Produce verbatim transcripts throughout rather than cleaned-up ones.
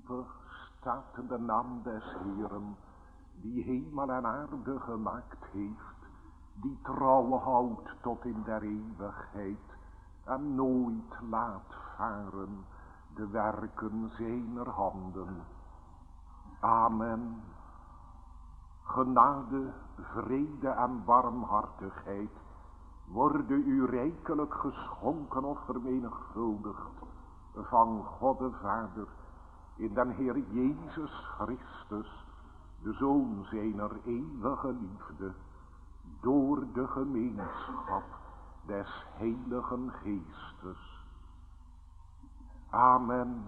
Eeuwig staat de naam des Heeren, die hemel en aarde gemaakt heeft, die trouw houdt tot in der eeuwigheid en nooit laat varen de werken zijner handen. Amen. Genade, vrede en barmhartigheid worden u rijkelijk geschonken of vermenigvuldigd van God de Vader in den Heer Jezus Christus, de Zoon zijner eeuwige liefde, door de gemeenschap des Heiligen Geestes. Amen.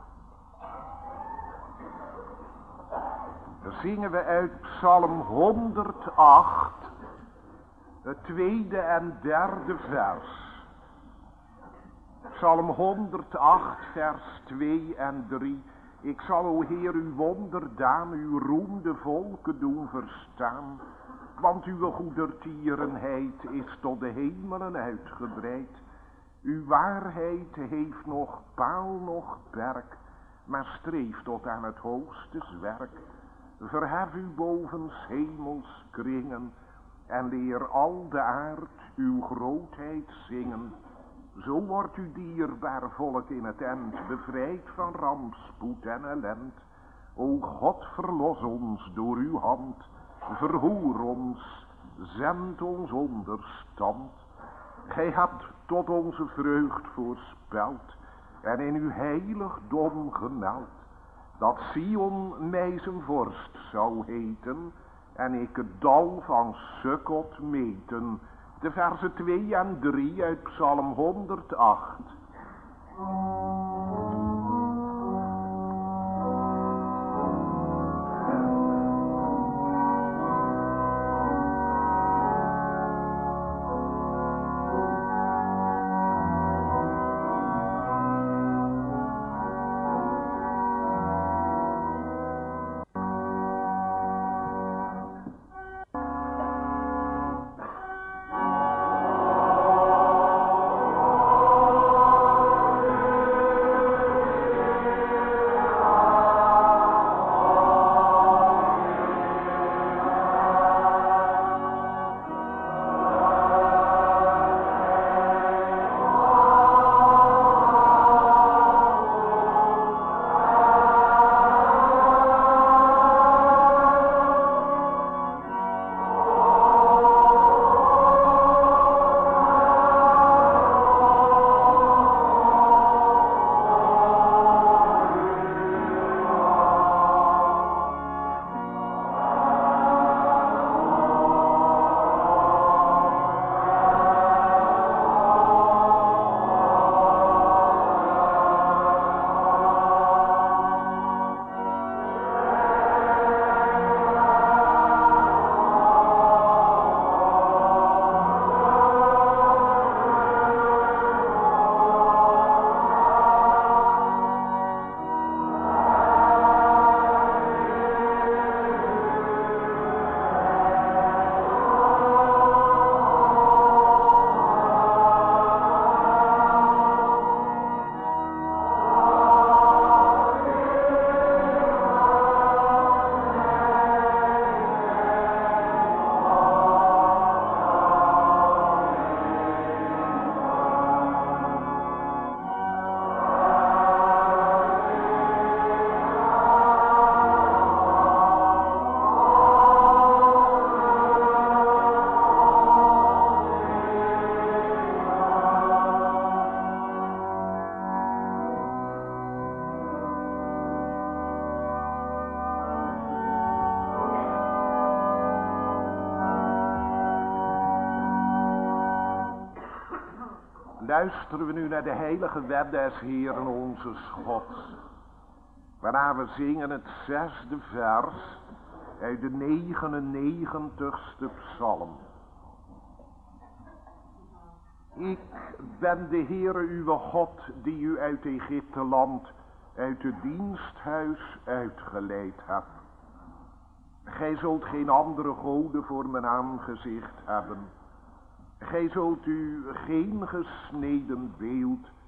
Dan zingen we uit Psalm honderdacht, het tweede en derde vers. Psalm honderdacht, vers twee en drie. Ik zal, o Heer, uw wonderdaan, uw roem de volken doen verstaan. Want uw goedertierenheid is tot de hemelen uitgebreid. Uw waarheid heeft nog paal, nog perk, maar streeft tot aan het hoogste werk. Verhef u boven 's hemels kringen en leer al de aard uw grootheid zingen. Zo wordt uw dierbaar volk in het end bevrijd van rampspoed en ellend. O God, verlos ons door uw hand, verhoor ons, zend ons onderstand. Gij hebt tot onze vreugd voorspeld en in uw heiligdom gemeld, dat Sion mij zijn vorst zou heten en ik het dal van Sukkot meten. De versen twee en drie uit Psalm honderdacht. Luisteren we nu naar de heilige wet des Heeren onze Gods, waarna we zingen het zesde vers uit de negenennegentigste psalm. Ik ben de Heere uw God, die u uit Egypte land, uit het diensthuis uitgeleid hebt. Gij zult geen andere goden voor mijn aangezicht hebben. Gij zult u geen gesneden beeld,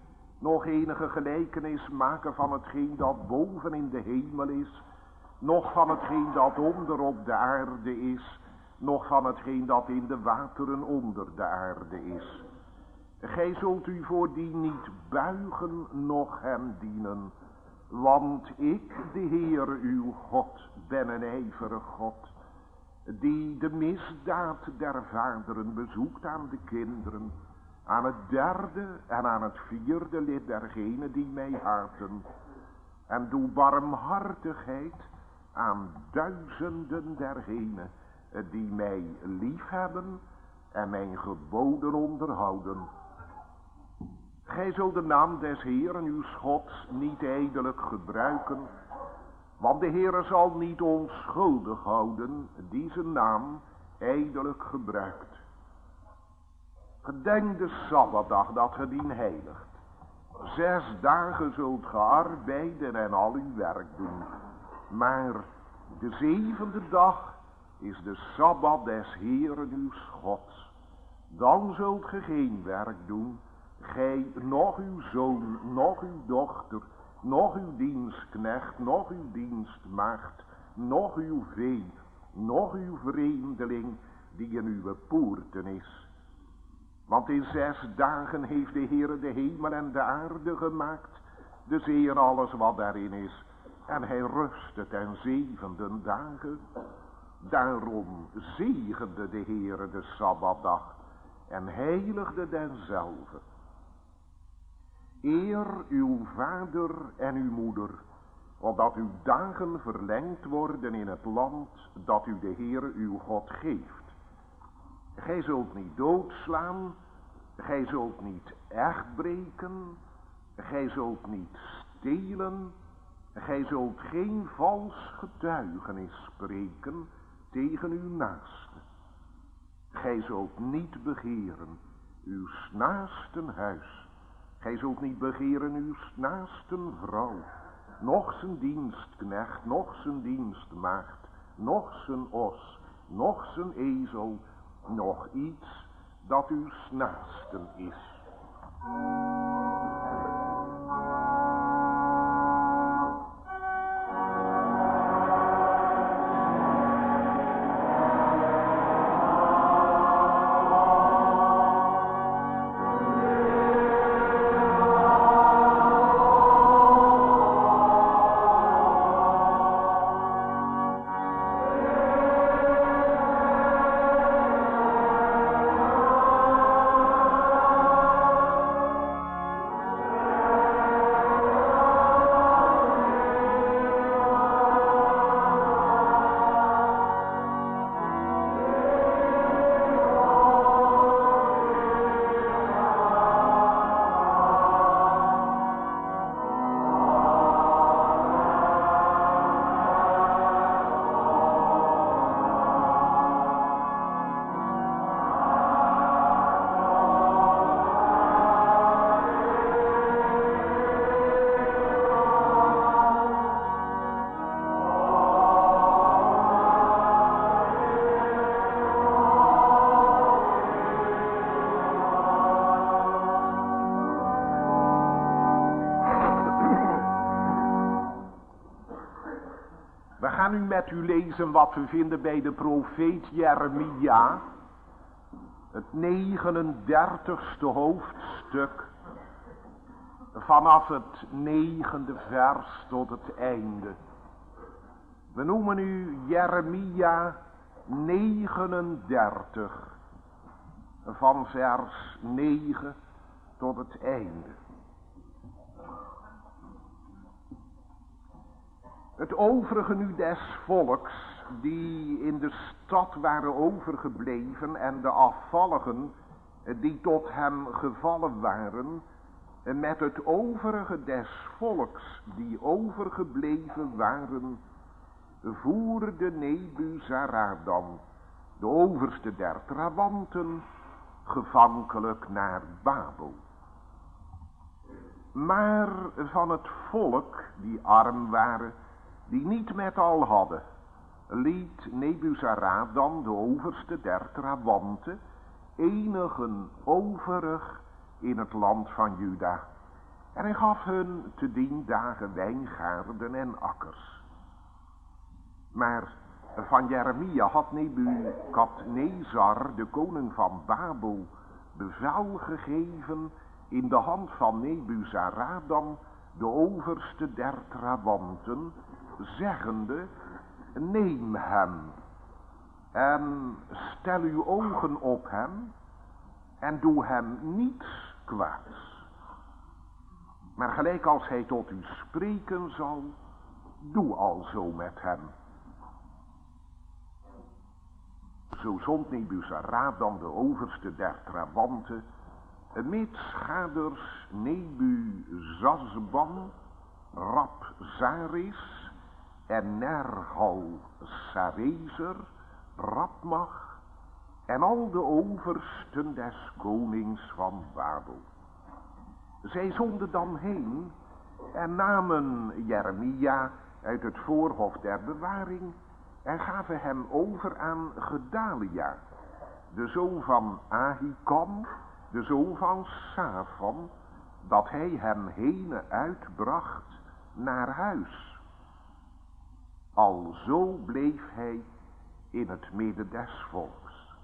nog enige gelijkenis maken van hetgeen dat boven in de hemel is, nog van hetgeen dat onder op de aarde is, nog van hetgeen dat in de wateren onder de aarde is. Gij zult u voor die niet buigen, noch hem dienen, want ik, de Heer uw God, ben een ijverig God, die de misdaad der vaderen bezoekt aan de kinderen, aan het derde en aan het vierde lid dergenen die mij haten, en doe barmhartigheid aan duizenden dergenen die mij liefhebben en mijn geboden onderhouden. Gij zult de naam des Heeren uw Gods niet ijdelijk gebruiken, want de Heere zal niet onschuldig houden die zijn naam ijdelijk gebruikt. Gedenk de Sabbatdag dat ge dien heiligt. Zes dagen zult ge arbeiden en al uw werk doen. Maar de zevende dag is de Sabbat des Heeren uw Gods. Dan zult ge geen werk doen, gij, noch uw zoon, noch uw dochter, noch uw dienstknecht, noch uw dienstmaagd, noch uw vee, noch uw vreemdeling die in uw poorten is. Want in zes dagen heeft de Heere de hemel en de aarde gemaakt, de zee en alles wat daarin is. En hij rustte ten zevende dagen. Daarom zegende de Heere de Sabbatdag en heiligde denzelve. Eer uw vader en uw moeder, opdat uw dagen verlengd worden in het land dat u de Heere uw God geeft. Gij zult niet doodslaan, gij zult niet echt breken, gij zult niet stelen, gij zult geen vals getuigenis spreken tegen uw naaste. Gij zult niet begeren uw naasten huis, gij zult niet begeren uw naasten vrouw, noch zijn dienstknecht, noch zijn dienstmaagd, noch zijn os, noch zijn ezel, nog iets dat uw naasten is. We gaan nu met u lezen wat we vinden bij de profeet Jeremia, het negenendertigste hoofdstuk, vanaf het negende vers tot het einde. We noemen u Jeremia negenendertig, van vers negen tot het einde. Het overige nu des volks die in de stad waren overgebleven en de afvalligen die tot hem gevallen waren, met het overige des volks die overgebleven waren, voerde Nebuzaradan, de overste der trawanten, gevankelijk naar Babel. Maar van het volk die arm waren, die niet met al hadden, liet Nebuzaradan, de overste der trawanten, enigen overig in het land van Juda. En hij gaf hun te dien dagen wijngaarden en akkers. Maar van Jeremia had Nebukadnezar, de koning van Babel, bevel gegeven in de hand van Nebuzaradan, de overste der trawanten, zeggende: neem hem en stel uw ogen op hem en doe hem niets kwaads. Maar gelijk als hij tot u spreken zal, doe alzo met hem. Zo zond Nebuzaradan, de overste der trawanten, met schaders Nebuzazban, Rabzaris en Nergal-Sarezer, Rabmach en al de oversten des konings van Babel. Zij zonden dan heen en namen Jeremia uit het voorhof der bewaring en gaven hem over aan Gedalia, de zoon van Ahikam, de zoon van Safan, dat hij hem heen uitbracht naar huis. Alzo bleef hij in het midden des volks.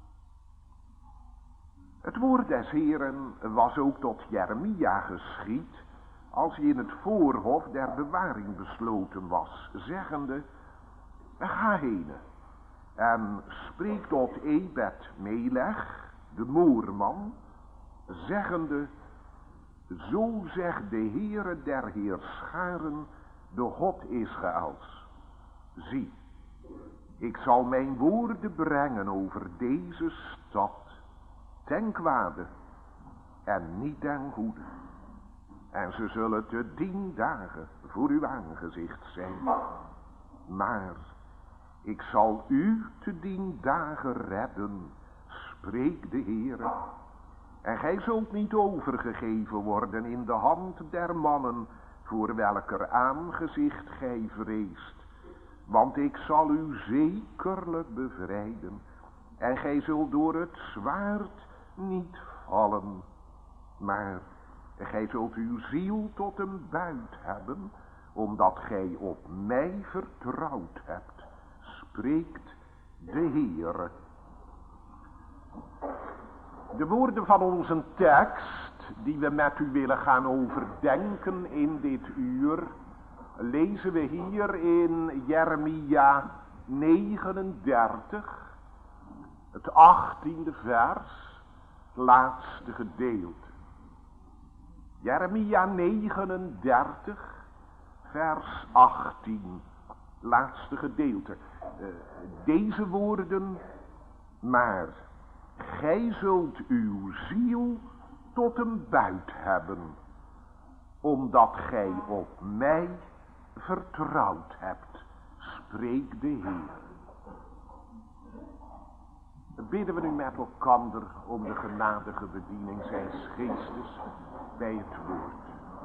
Het woord des Heeren was ook tot Jeremia geschied, als hij in het voorhof der bewaring besloten was, zeggende: ga heen en spreek tot Ebed-Melech, de moerman, zeggende: zo zegt de Heere der Heerscharen, de God Israëls: zie, ik zal mijn woorden brengen over deze stad, ten kwade en niet ten goede. En ze zullen te dien dagen voor uw aangezicht zijn. Maar ik zal u te dien dagen redden, spreekt de Heere. En gij zult niet overgegeven worden in de hand der mannen, voor welker aangezicht gij vreest. Want ik zal u zekerlijk bevrijden, en gij zult door het zwaard niet vallen. Maar gij zult uw ziel tot een buit hebben, omdat gij op mij vertrouwd hebt, spreekt de Heere. De woorden van onze tekst, die we met u willen gaan overdenken in dit uur, lezen we hier in Jeremia negenendertig, het achttiende vers, het laatste gedeelte. Jeremia negenendertig, vers achttien, laatste gedeelte. Uh, deze woorden: maar gij zult uw ziel tot een buit hebben, omdat gij op mij vertrouwd hebt, spreekt de Heer. Bidden we nu met elkander om de genadige bediening zijns geestes bij het woord.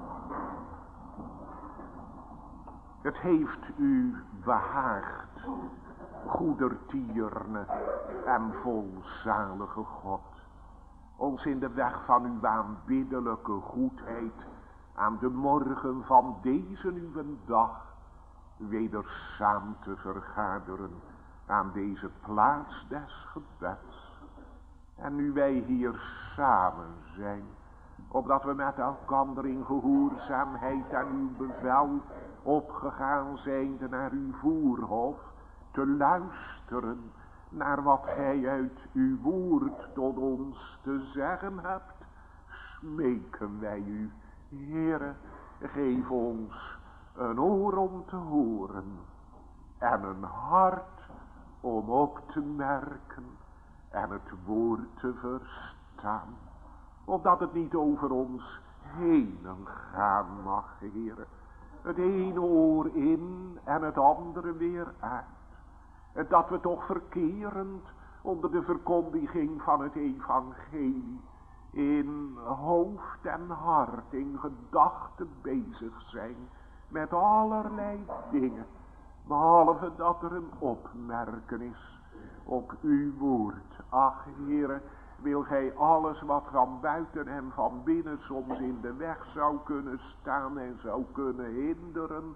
Het heeft u behaagd, goedertierne en volzalige God, ons in de weg van uw aanbiddelijke goedheid aan de morgen van deze uw dag weder samen te vergaderen aan deze plaats des gebeds. En nu wij hier samen zijn, opdat we met elkander in gehoorzaamheid aan uw bevel opgegaan zijn naar uw voorhof, te luisteren naar wat gij uit uw woord tot ons te zeggen hebt, smeken wij u, Heere, geef ons een oor om te horen en een hart om op te merken en het woord te verstaan, opdat het niet over ons heen gaan mag, Heere. Het ene oor in en het andere weer uit. En dat we toch verkerend onder de verkondiging van het evangelie in hoofd en hart, in gedachten bezig zijn met allerlei dingen, behalve dat er een opmerken is op uw woord. Ach, Heere, wil gij alles wat van buiten en van binnen soms in de weg zou kunnen staan en zou kunnen hinderen,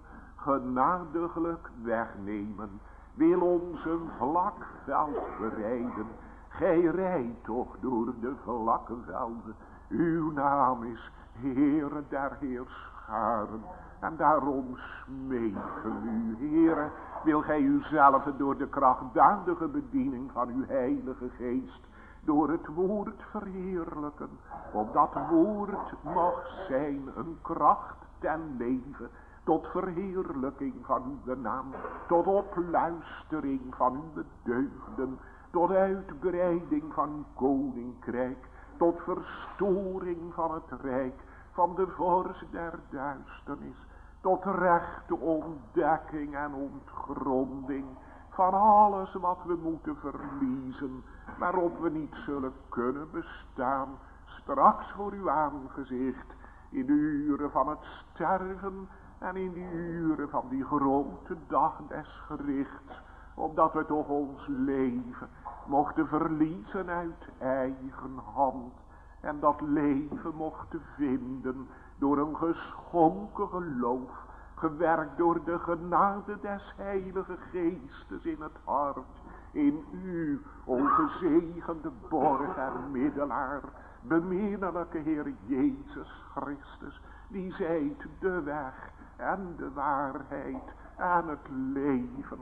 genadiglijk wegnemen. Wil ons een vlak veld bereiden. Gij rijdt toch door de vlakke velden. Uw naam is Heere der Heerscharen. En daarom smeken u, Heere, wil gij uzelf door de krachtdadige bediening van uw Heilige Geest door het woord verheerlijken. Opdat woord mag zijn een kracht ten leven, tot verheerlijking van uw naam, tot opluistering van uw deugden, tot uitbreiding van uw koninkrijk, tot verstoring van het rijk van de vorst der duisternis, tot rechte ontdekking en ontgronding van alles wat we moeten verliezen, waarop we niet zullen kunnen bestaan, straks voor uw aangezicht, in de uren van het sterven en in die uren van die grote dag des gerichts, opdat we toch ons leven mochten verliezen uit eigen hand, en dat leven mochten vinden door een geschonken geloof, gewerkt door de genade des Heilige Geestes in het hart, in u, o gezegende borg en middelaar, beminnelijke Heer Jezus Christus, die zijt de weg en de waarheid en het leven,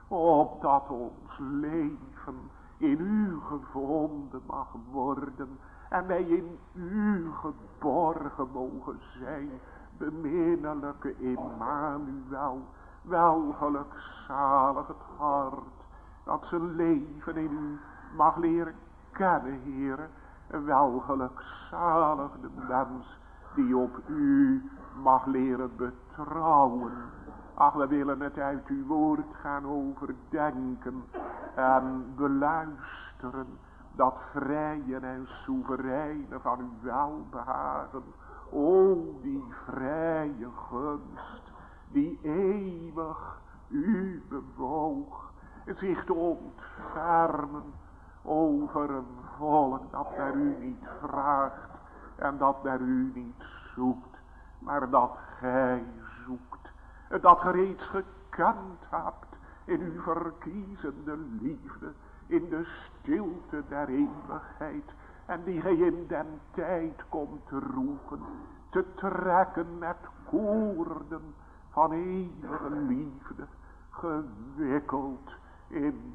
opdat ons leven in u gevonden mag worden en wij in u geborgen mogen zijn, beminnelijke Immanuel, wel gelukzalig het hart dat zijn leven in u mag leren kennen, Heere, wel gelukzalig de mens die op u mag leren betrouwen. Ach, we willen het uit uw woord gaan overdenken en beluisteren, dat vrije en soevereine van uw welbehagen. O, die vrije gunst, die eeuwig u bewoog, zich te ontfermen over een volk dat naar u niet vraagt en dat naar u niet zoekt, maar dat gij zoekt, dat ge reeds gekend hebt in uw verkiezende liefde, in de stilte der eeuwigheid, en die gij in den tijd komt te roepen, te trekken met koorden van eeuwige liefde, gewikkeld in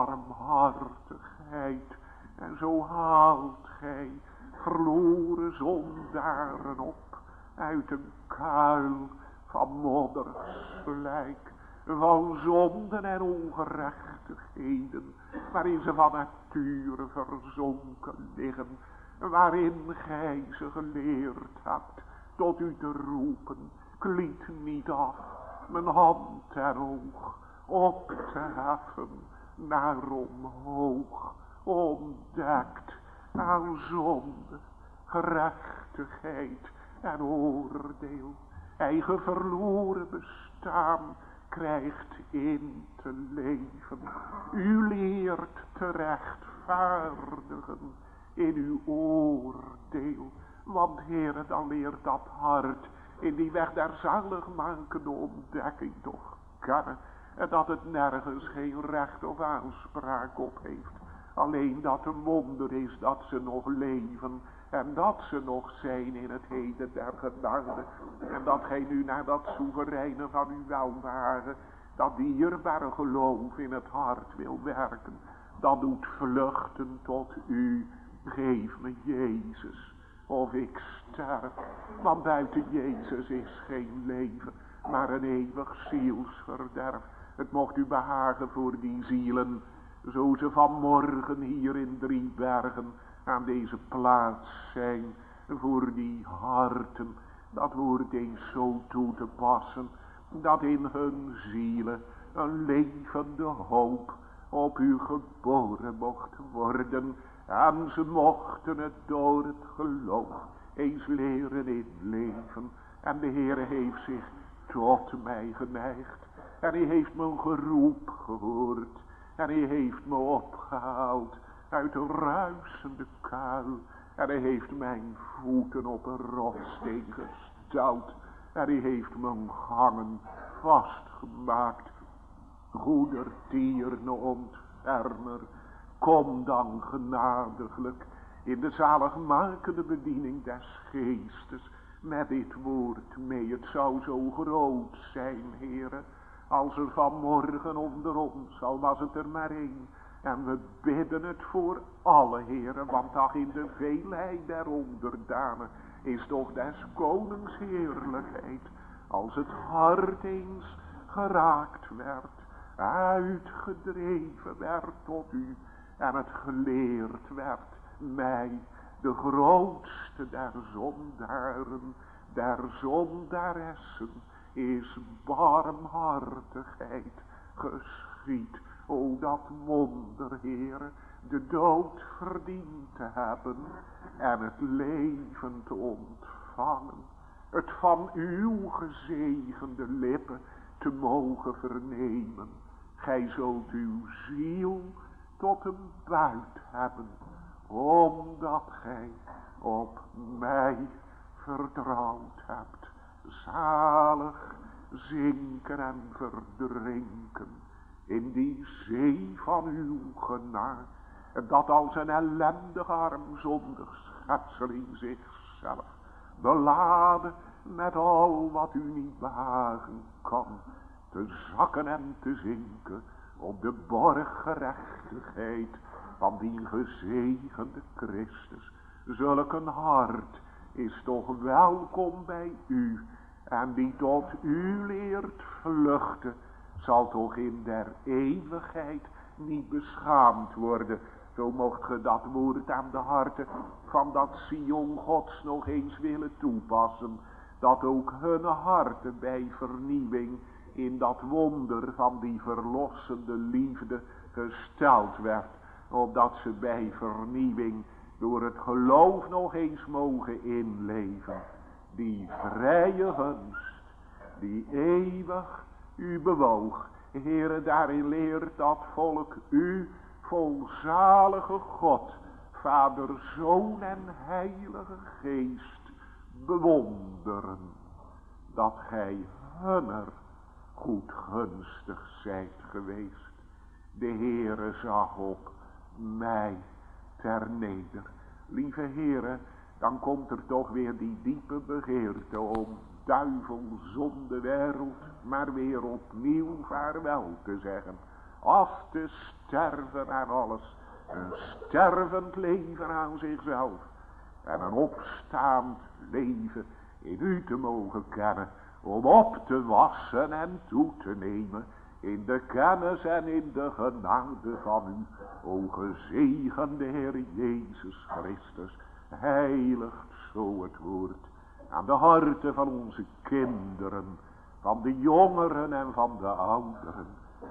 barmhartigheid. En zo haalt gij verloren zondaren op uit een kuil van modderslijk, van zonden en ongerechtigheden, waarin ze van nature verzonken liggen, waarin gij ze geleerd hebt tot u te roepen. Ik liet niet af mijn hand en oog op te heffen naar omhoog, ontdekt aan zonde, gerechtigheid en oordeel. Eigen verloren bestaan krijgt in te leven. U leert te rechtvaardigen in uw oordeel. Want Heere, dan leert dat hart in die weg der zaligmakende ontdekking toch kennen. En dat het nergens geen recht of aanspraak op heeft. Alleen dat een wonder is dat ze nog leven. En dat ze nog zijn in het heden der genade. En dat gij nu naar dat soevereine van uw welbehagen, dat dierbare geloof in het hart wil werken. Dat doet vluchten tot u. Geef me Jezus, of ik sterf. Want buiten Jezus is geen leven, maar een eeuwig zielsverderf. Het mocht u behagen voor die zielen, zo ze vanmorgen hier in Driebergen aan deze plaats zijn, voor die harten, dat woord eens zo toe te passen, dat in hun zielen een levende hoop op u geboren mocht worden, en ze mochten het door het geloof eens leren in leven. En de Heere heeft zich tot mij geneigd, en hij heeft mijn geroep gehoord, en hij heeft me opgehaald uit de ruisende kuil. En hij heeft mijn voeten op een rotssteen gesteld. En hij heeft mijn gangen vastgemaakt. Goedertierne ontfermer, kom dan genadiglijk in de zaligmakende bediening des geestes. Met dit woord mee, het zou zo groot zijn, Heere, als er vanmorgen onder ons, al was het er maar één. En we bidden het voor alle, Heere, want ach, in de veelheid der onderdanen is toch des konings heerlijkheid. Als het hart eens geraakt werd, uitgedreven werd tot u en het geleerd werd mij, de grootste der zondaren, der zondaressen, is barmhartigheid geschied. O dat wonder, Heere, de dood verdiend te hebben en het leven te ontvangen. Het van uw gezegende lippen te mogen vernemen. Gij zult uw ziel tot een buit hebben, omdat gij op mij vertrouwd hebt. Zalig zinken en verdrinken in die zee van uw genade, dat als een ellendig armzondig schepsel in zichzelf, beladen met al wat u niet behagen kan, te zakken en te zinken op de borggerechtigheid van die gezegende Christus. Zulk een hart is toch welkom bij u, en die tot u leert vluchten, zal toch in der eeuwigheid niet beschaamd worden. Zo mocht ge dat woord aan de harten van dat Sion Gods nog eens willen toepassen, dat ook hun harten bij vernieuwing in dat wonder van die verlossende liefde gesteld werd, opdat ze bij vernieuwing door het geloof nog eens mogen inleven. Die vrije gunst, die eeuwig u bewoog. Heere, daarin leert dat volk u, volzalige God, Vader, Zoon en Heilige Geest bewonderen, dat gij hunner goedgunstig zijt geweest. De Heere zag op mij ter neder. Lieve Heere, dan komt er toch weer die diepe begeerte om duivel, zonde, wereld, maar weer opnieuw vaarwel te zeggen. Af te sterven aan alles, een stervend leven aan zichzelf en een opstaand leven in u te mogen kennen, om op te wassen en toe te nemen in de kennis en in de genade van u, o gezegende Heer Jezus Christus. Heiligt zo het woord aan de harten van onze kinderen, van de jongeren en van de ouderen.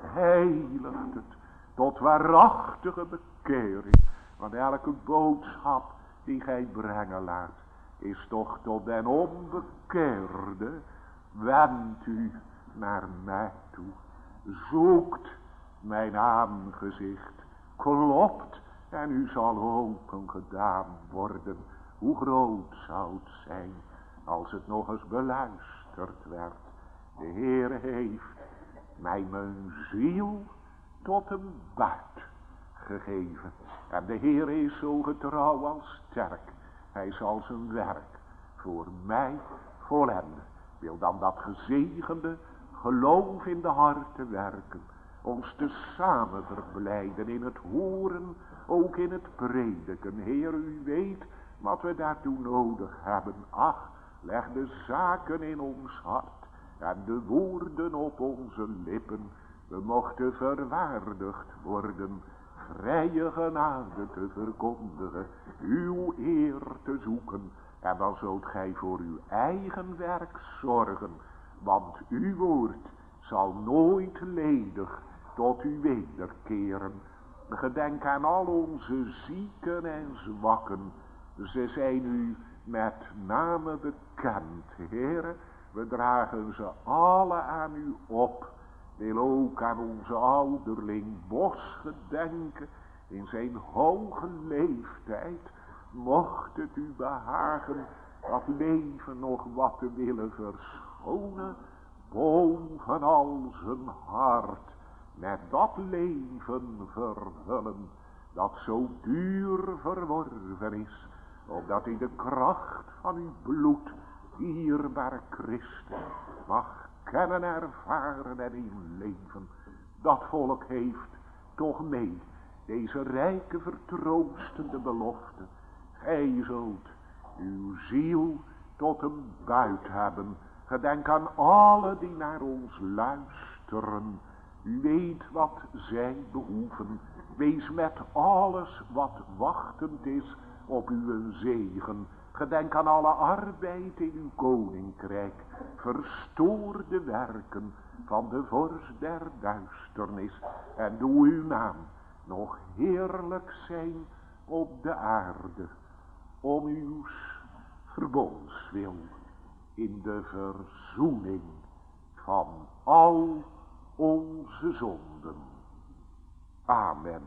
Heiligt het tot waarachtige bekering, want elke boodschap die gij brengen laat, is toch tot den onbekeerde. Wendt u naar mij toe, zoekt mijn aangezicht, klopt en u zal open gedaan worden. Hoe groot zou het zijn als het nog eens beluisterd werd. De Heer heeft mij mijn ziel tot een buit gegeven. En de Heer is zo getrouw als sterk. Hij zal zijn werk voor mij volenden. Wil dan dat gezegende geloof in de harten werken. Ons te samen verblijden in het horen, ook in het prediken. Heer, u weet wat we daartoe nodig hebben. Ach, leg de zaken in ons hart en de woorden op onze lippen. We mochten verwaardigd worden vrije genade te verkondigen, uw eer te zoeken. En dan zult gij voor uw eigen werk zorgen, want uw woord zal nooit ledig tot u wederkeren. Gedenk aan al onze zieken en zwakken. Ze zijn u met name bekend, Heere. We dragen ze alle aan u op. Wil ook aan onze ouderling Bos gedenken, in zijn hoge leeftijd, mocht het u behagen dat leven nog wat te willen verschonen, bovenal zijn hart met dat leven vervullen, dat zo duur verworven is, opdat in de kracht van uw bloed, dierbare Christus, mag kennen, ervaren en in leven. Dat volk heeft toch mee deze rijke vertroostende belofte. Gij zult uw ziel tot een buit hebben. Gedenk aan alle die naar ons luisteren. U weet wat zij behoeven. Wees met alles wat wachtend is op uw zegen. Gedenk aan alle arbeid in uw koninkrijk. Verstoor de werken van de vorst der duisternis. En doe uw naam nog heerlijk zijn op de aarde. Om uw verbondswil in de verzoening van al onze zonden. Amen.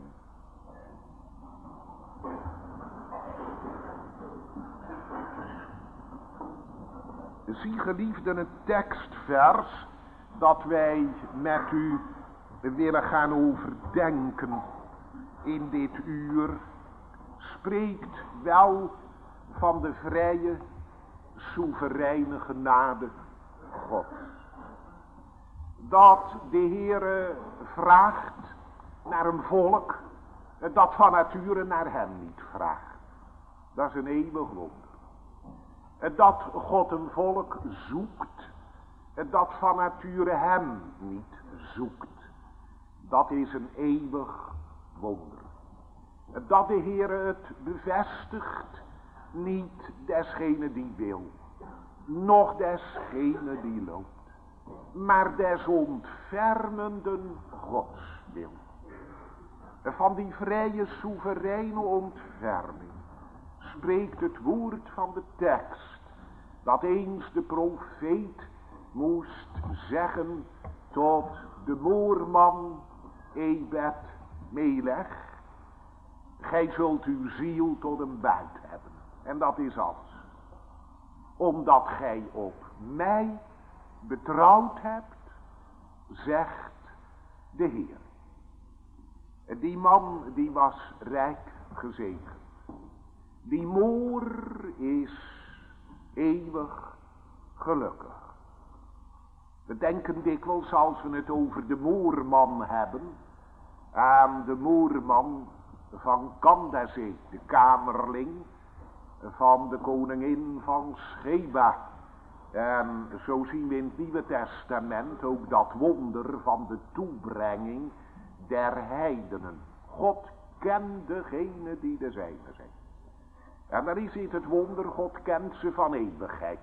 Zie geliefden, het tekstvers dat wij met u willen gaan overdenken in dit uur, spreekt wel van de vrije, soevereine genade Gods. Dat de Heere vraagt naar een volk dat van nature naar hem niet vraagt. Dat is een eeuwig wonder. Dat God een volk zoekt, dat van nature hem niet zoekt. Dat is een eeuwig wonder. Dat de Heere het bevestigt, niet desgene die wil, noch desgene die loopt, maar des ontfermenden Gods wil. Van die vrije, soevereine ontferming spreekt het woord van de tekst, dat eens de profeet moest zeggen tot de moorman Ebed Melech: gij zult uw ziel tot een buit hebben. En dat is alles. Omdat gij op mij betrouwd hebt, zegt de Heer. Die man die was rijk gezegend. Die moor is eeuwig gelukkig. We denken dikwijls, als we het over de moorman hebben, aan de moorman van Kandasee, de kamerling van de koningin van Sheba. En zo zien we in het Nieuwe Testament ook dat wonder van de toebrenging der heidenen. God kent degene die de zijne zijn. En dan is het wonder, God kent ze van eeuwigheid.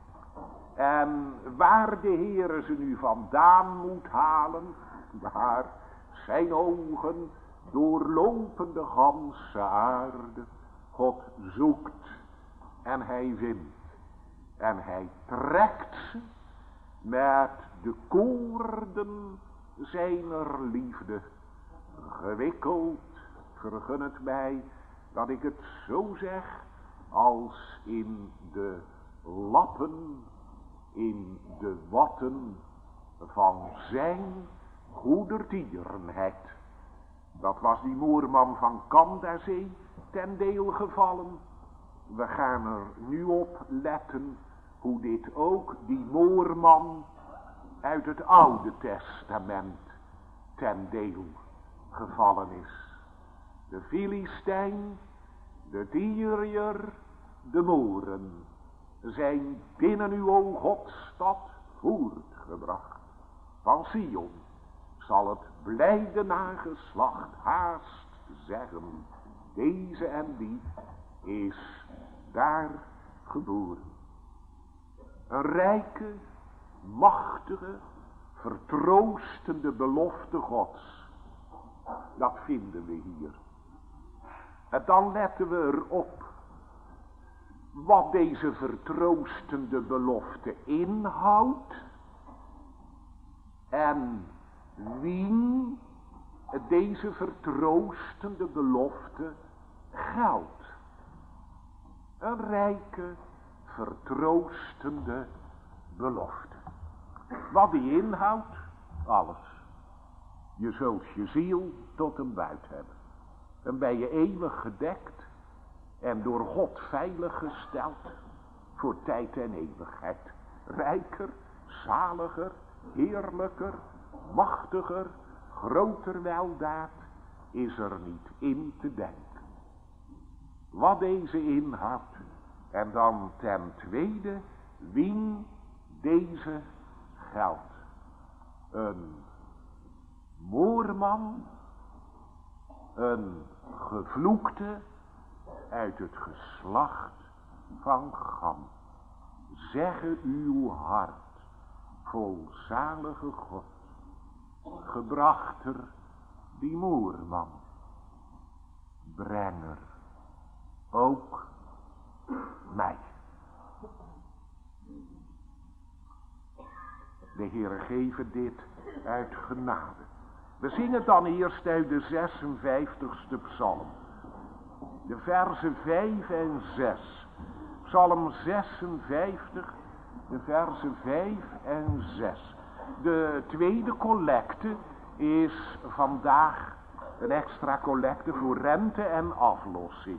En waar de Heere ze nu vandaan moet halen, waar zijn ogen doorlopen de ganse aarde. God zoekt en hij vindt. En hij trekt ze met de koorden zijner liefde gewikkeld. Vergun het mij dat ik het zo zeg, als in de lappen, in de watten van zijn goedertierenheid. Dat was die moerman van Kandasee ten deel gevallen. We gaan er nu op letten hoe dit ook die moerman uit het Oude Testament ten deel gevallen is. De Filistijn, de Tyriër, de Moren zijn binnen uw o Godstad voortgebracht. Van Sion zal het blijde nageslacht haast zeggen: deze en die is daar geboren. Een rijke, machtige, vertroostende belofte Gods. Dat vinden we hier. En dan letten we erop wat deze vertroostende belofte inhoudt en wie deze vertroostende belofte geldt. Een rijke, vertroostende belofte. Wat die inhoudt? Alles. Je zult je ziel tot een buit hebben. Dan ben je eeuwig gedekt en door God veilig gesteld voor tijd en eeuwigheid. Rijker, zaliger, heerlijker, machtiger, groter weldaad is er niet in te denken. Wat deze inhoudt. En dan ten tweede, wien deze geldt. Een moorman, een gevloekte uit het geslacht van Cham. Zegge uw hart, vol zalige God, gebrachter die moerman, brenger ook mij. De Heere geven dit uit genade. We zingen dan eerst uit de zesenvijftigste psalm. De verzen vijf en zes. Psalm zesenvijftig, de verzen vijf en zes. De tweede collecte is vandaag een extra collecte voor rente en aflossing.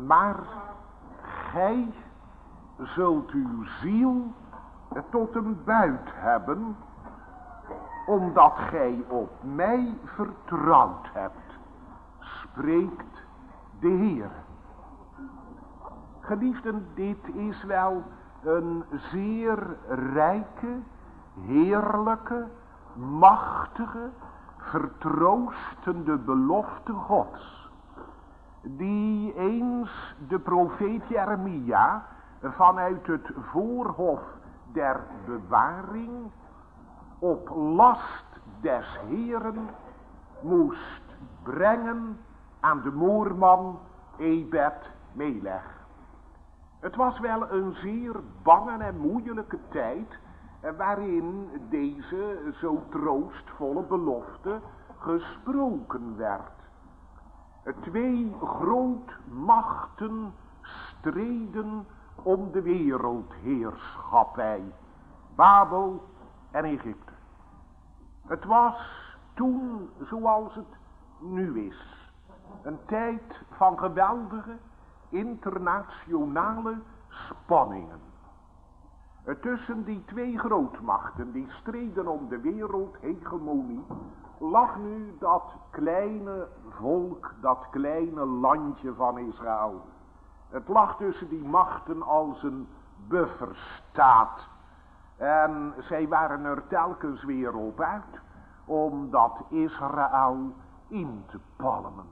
Maar gij zult uw ziel tot een buit hebben, omdat gij op mij vertrouwd hebt, spreekt de Heer. Geliefden, dit is wel een zeer rijke, heerlijke, machtige, vertroostende belofte Gods, die eens de profeet Jeremia vanuit het voorhof der bewaring op last des Heeren moest brengen aan de moerman Ebed Melech. Het was wel een zeer bange en moeilijke tijd waarin deze zo troostvolle belofte gesproken werd. Twee grootmachten streden om de wereldheerschappij, Babel en Egypte. Het was toen zoals het nu is, een tijd van geweldige internationale spanningen. Tussen die twee grootmachten die streden om de wereldhegemonie lag nu dat kleine volk, dat kleine landje van Israël. Het lag tussen die machten als een bufferstaat. En zij waren er telkens weer op uit om dat Israël in te palmen.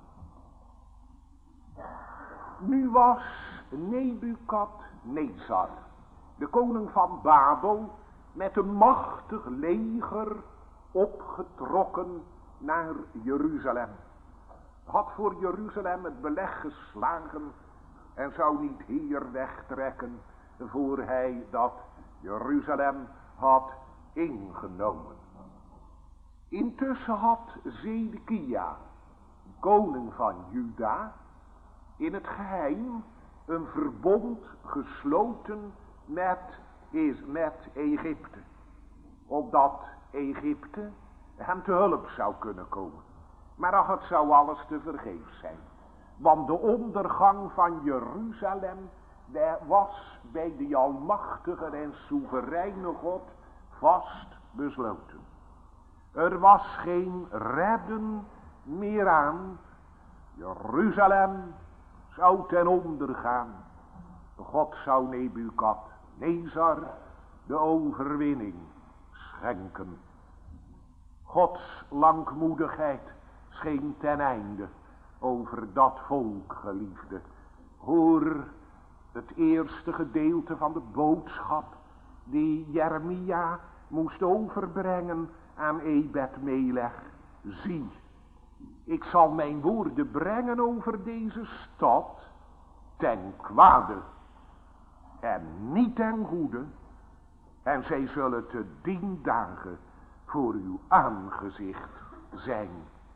Nu was Nebukadnezar, de koning van Babel, met een machtig leger opgetrokken naar Jeruzalem. Had voor Jeruzalem het beleg geslagen en zou niet hier wegtrekken voor hij dat Jeruzalem had ingenomen. Intussen had Zedekia, koning van Juda, in het geheim een verbond gesloten met, is, met Egypte. Opdat Egypte hem te hulp zou kunnen komen. Maar ach, het zou alles te vergeefs zijn. Want de ondergang van Jeruzalem was bij de almachtige en soevereine God vast besloten. Er was geen redden meer aan. Jeruzalem zou ten onder gaan. God zou Nebukadnezar de overwinning schenken. Gods langmoedigheid scheen ten einde over dat volk, geliefde. Hoor het eerste gedeelte van de boodschap die Jeremia moest overbrengen aan Ebed Melech. Zie, ik zal mijn woorden brengen over deze stad ten kwade en niet ten goede, en zij zullen te dien dagen voor uw aangezicht zijn.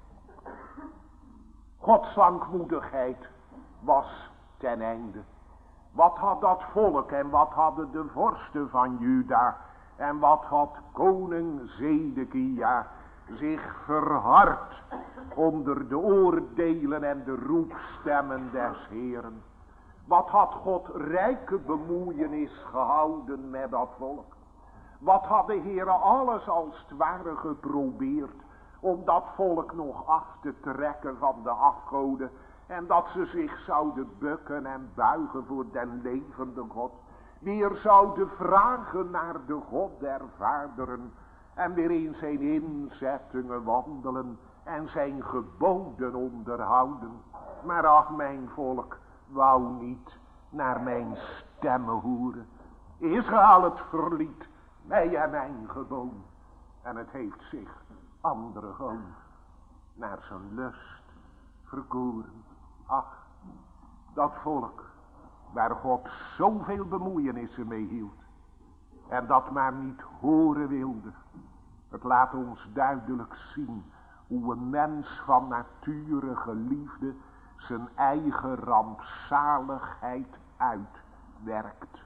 Gods langmoedigheid was ten einde. Wat had dat volk en wat hadden de vorsten van Juda en wat had koning Zedekia zich verhard onder de oordelen en de roepstemmen des Heeren. Wat had God rijke bemoeienis gehouden met dat volk. Wat had de Heere alles als het ware geprobeerd om dat volk nog af te trekken van de afgoden. En dat ze zich zouden bukken en buigen voor den levende God. Weer zouden vragen naar de God der vaderen. En weer in zijn inzettingen wandelen en zijn geboden onderhouden. Maar ach, mijn volk wou niet naar mijn stemmen horen. Israël het verliet mij en mijn gebood. En het heeft zich andere gewoon naar zijn lust verkoren. Ach, dat volk waar God zoveel bemoeienissen mee hield. En dat maar niet horen wilde. Het laat ons duidelijk zien hoe een mens van nature geliefde zijn eigen rampzaligheid uitwerkt.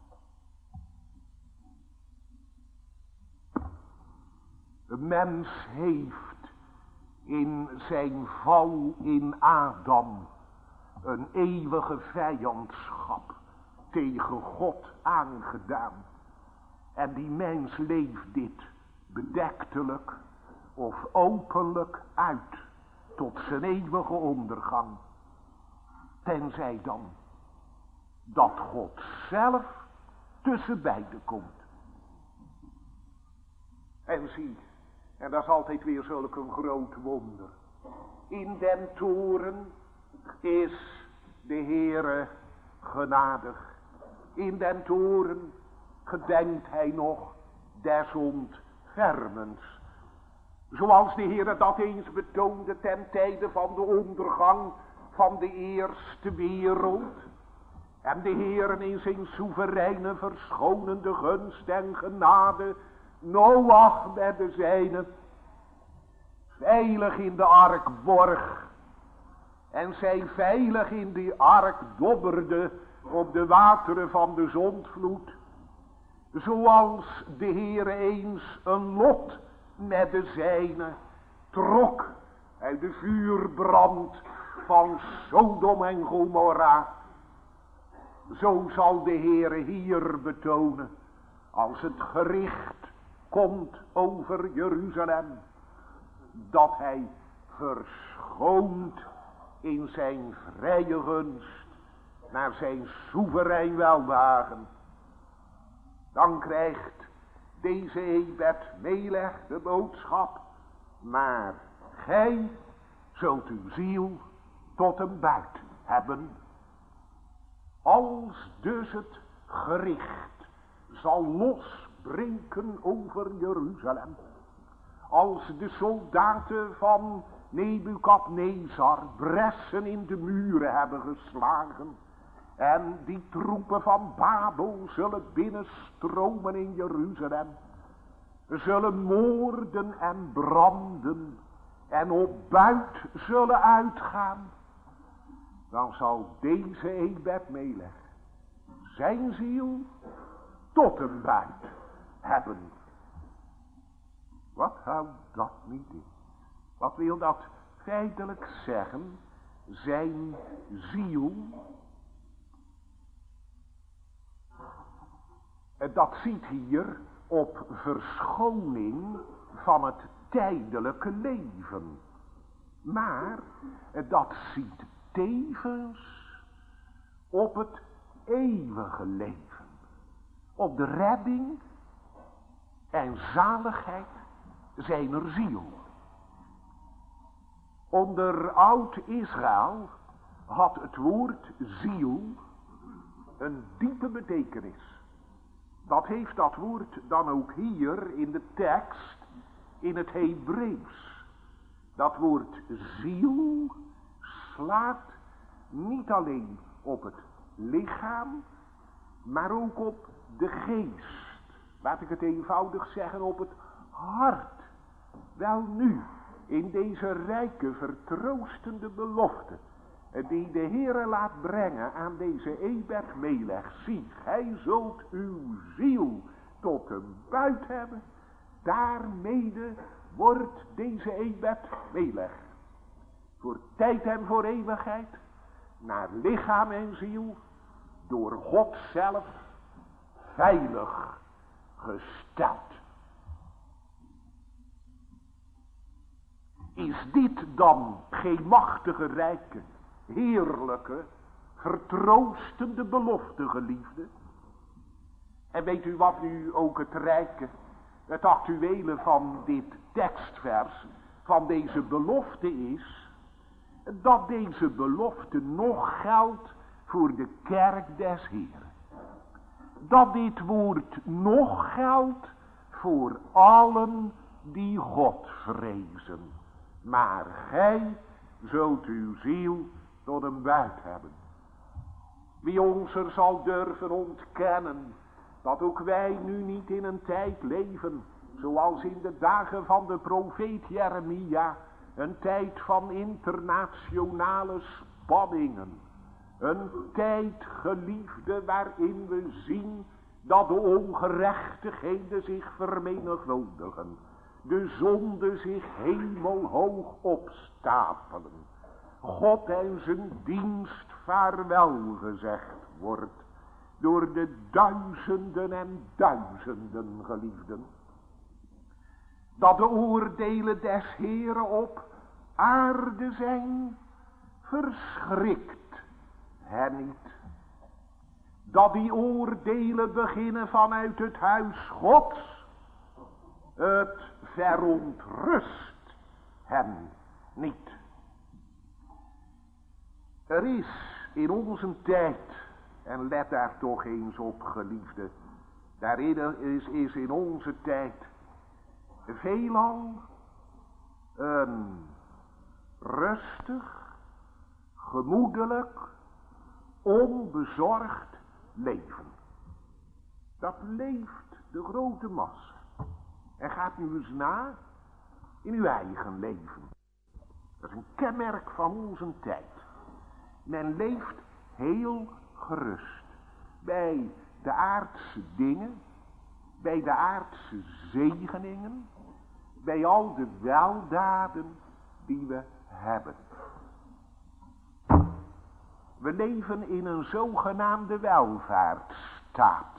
Een mens heeft in zijn val in Adam een eeuwige vijandschap tegen God aangedaan. En die mens leeft dit bedektelijk of openlijk uit tot zijn eeuwige ondergang. Tenzij dan dat God zelf tussen beiden komt. En zie, en dat is altijd weer zulk een groot wonder. In den toren is de Heere genadig. In den toren gedenkt hij nog des ontfermens. Zoals de Heere dat eens betoonde ten tijde van de ondergang van de eerste wereld. En de Heere in zijn soevereine verschonende gunst en genade Noach met de zijnen veilig in de ark borg. En zij veilig in die ark dobberde op de wateren van de zondvloed. Zoals de Heere eens een Lot met de zijnen trok uit de vuurbrand van Sodom en Gomorra. Zo zal de Heere hier betonen, als het gericht komt over Jeruzalem, dat hij verschoont in zijn vrije gunst naar zijn soeverein welwagen. Dan krijgt deze Ebed Melech de boodschap, maar gij zult uw ziel tot een buit hebben. Als dus het gericht zal losbreken over Jeruzalem, als de soldaten van Nebukadnezar bressen in de muren hebben geslagen en die troepen van Babel zullen binnenstromen in Jeruzalem, zullen moorden en branden en op buit zullen uitgaan, dan zal deze Ebed Melech zijn ziel tot een buit hebben. Wat houdt dat niet in? Wat wil dat feitelijk zeggen? Zijn ziel, dat ziet hier op verschoning van het tijdelijke leven. Maar dat ziet tevens op het eeuwige leven. Op de redding en zaligheid zijner ziel. Onder oud-Israël had het woord ziel een diepe betekenis. Dat heeft dat woord dan ook hier in de tekst in het Hebreeuws. Dat woord ziel slaat niet alleen op het lichaam, maar ook op de geest. Laat ik het eenvoudig zeggen, op het hart. Wel nu, in deze rijke vertroostende belofte, die de Heere laat brengen aan deze Ebed Melech. Zie, gij zult uw ziel tot een buit hebben. Daarmede wordt deze Ebed Melech voor tijd en voor eeuwigheid naar lichaam en ziel door God zelf veilig gesteld. Is dit dan geen machtige, rijke, heerlijke, vertroostende belofte, geliefde? En weet u wat nu ook het rijke, het actuele van dit tekstvers, van deze belofte is? Dat deze belofte nog geldt voor de kerk des Heeren. Dat dit woord nog geldt voor allen die God vrezen. Maar gij zult uw ziel tot een buit hebben. Wie ons er zal durven ontkennen dat ook wij nu niet in een tijd leven zoals in de dagen van de profeet Jeremia, een tijd van internationale spanningen. Een tijd, geliefde, waarin we zien dat de ongerechtigheden zich vermenigvuldigen. De zonde zich hemelhoog opstapelen. God en zijn dienst vaarwel gezegd wordt door de duizenden en duizenden geliefden. Dat de oordelen des Heeren op aarde zijn, verschrikt hen niet. Dat die oordelen beginnen vanuit het huis Gods, het verontrust hen niet. Er is in onze tijd, en let daar toch eens op geliefde, daarin is, is in onze tijd veelal een rustig, gemoedelijk, onbezorgd leven. Dat leeft de grote massa. En gaat nu eens na in uw eigen leven. Dat is een kenmerk van onze tijd. Men leeft heel gerust bij de aardse dingen, bij de aardse zegeningen, bij al de weldaden die we hebben. We leven in een zogenaamde welvaartsstaat,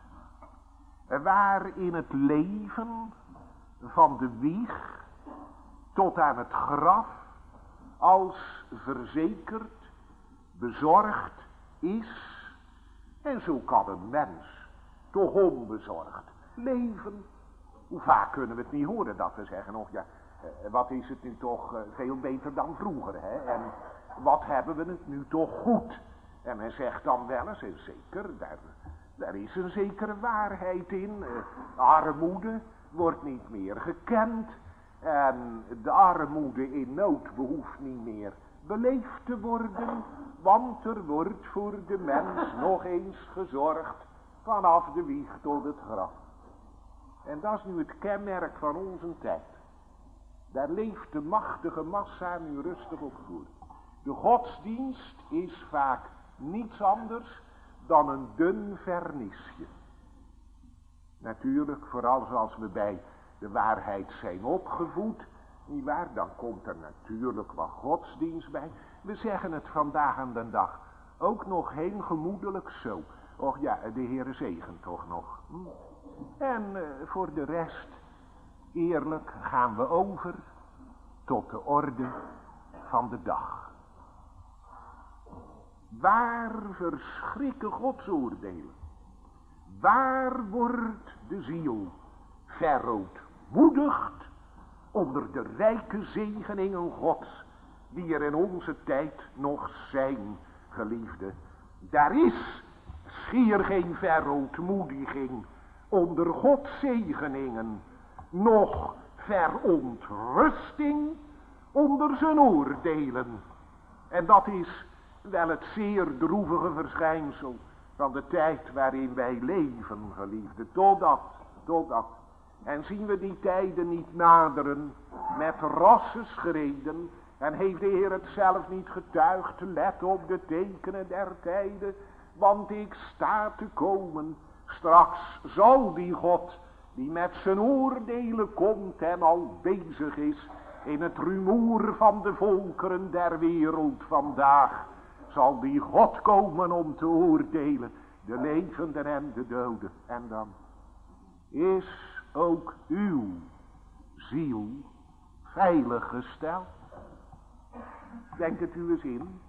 waarin het leven van de wieg tot aan het graf als verzekerd, bezorgd is. En zo kan een mens toch onbezorgd leven. Hoe vaak kunnen we het niet horen dat we zeggen, of ja, wat is het nu toch veel beter dan vroeger, hè? En wat hebben we het nu toch goed? En men zegt dan wel eens, en zeker, daar, daar is een zekere waarheid in. Armoede wordt niet meer gekend. En de armoede in nood behoeft niet meer beleefd te worden. Want er wordt voor de mens nog eens gezorgd vanaf de wieg tot het graf. En dat is nu het kenmerk van onze tijd. Daar leeft de machtige massa nu rustig op voort. De godsdienst is vaak niets anders dan een dun vernisje. Natuurlijk, vooral zoals we bij de waarheid zijn opgevoed, nietwaar, dan komt er natuurlijk wat godsdienst bij. We zeggen het vandaag aan de dag ook nog heel gemoedelijk zo. Och ja, de Heere zegent toch nog. Hm? En uh, voor de rest, eerlijk, gaan we over tot de orde van de dag. Waar verschrikken godsoordelen? Waar wordt de ziel verootmoedigd onder de rijke zegeningen Gods, die er in onze tijd nog zijn, geliefde? Daar is schier geen verootmoediging onder Gods zegeningen, nog verontrusting onder zijn oordelen. En dat is wel het zeer droevige verschijnsel van de tijd waarin wij leven, geliefde. Totdat, totdat. En zien we die tijden niet naderen met rasse schreden. En heeft de Heer het zelf niet getuigd, let op de tekenen der tijden. Want ik sta te komen. Straks zal die God, die met zijn oordelen komt en al bezig is in het rumoer van de volkeren der wereld vandaag, zal die God komen om te oordelen, de levenden en de doden. En dan is ook uw ziel veilig gesteld. Denk het u eens in.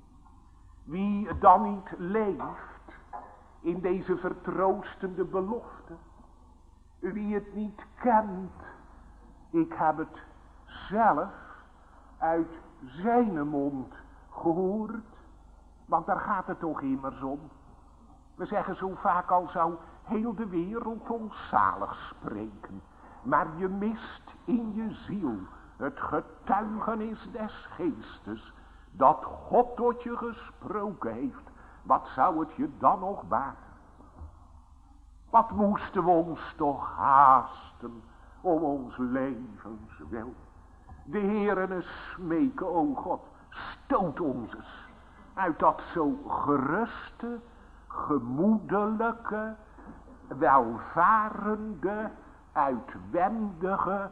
Wie dan niet leeft in deze vertroostende belofte, wie het niet kent, ik heb het zelf uit zijn mond gehoord. Want daar gaat het toch immers om. We zeggen zo vaak al zou heel de wereld ons zalig spreken. Maar je mist in je ziel het getuigenis des geestes dat God tot je gesproken heeft. Wat zou het je dan nog baten? Wat moesten we ons toch haasten om ons levenswil. De Heere smeken, o God, stoot ons eens uit dat zo geruste, gemoedelijke, welvarende, uitwendige,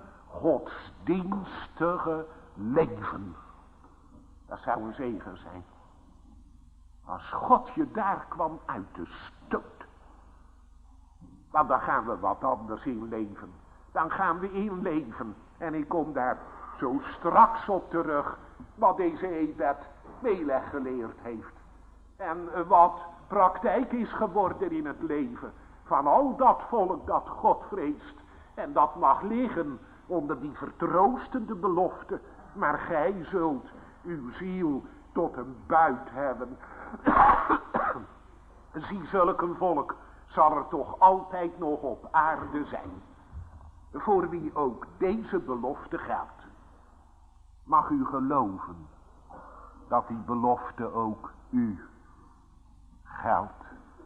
godsdienstige leven. Dat zou een zegen zijn. Als God je daar kwam uit de stoot. Want dan gaan we wat anders in leven. Dan gaan we in leven. En ik kom daar zo straks op terug. Wat deze Ebed Melech geleerd heeft. En wat praktijk is geworden in het leven. Van al dat volk dat God vreest. En dat mag liggen onder die vertroostende belofte. Maar gij zult uw ziel tot een buit hebben. Zie, zulk een volk zal er toch altijd nog op aarde zijn. Voor wie ook deze belofte geldt. Mag u geloven dat die belofte ook u geldt.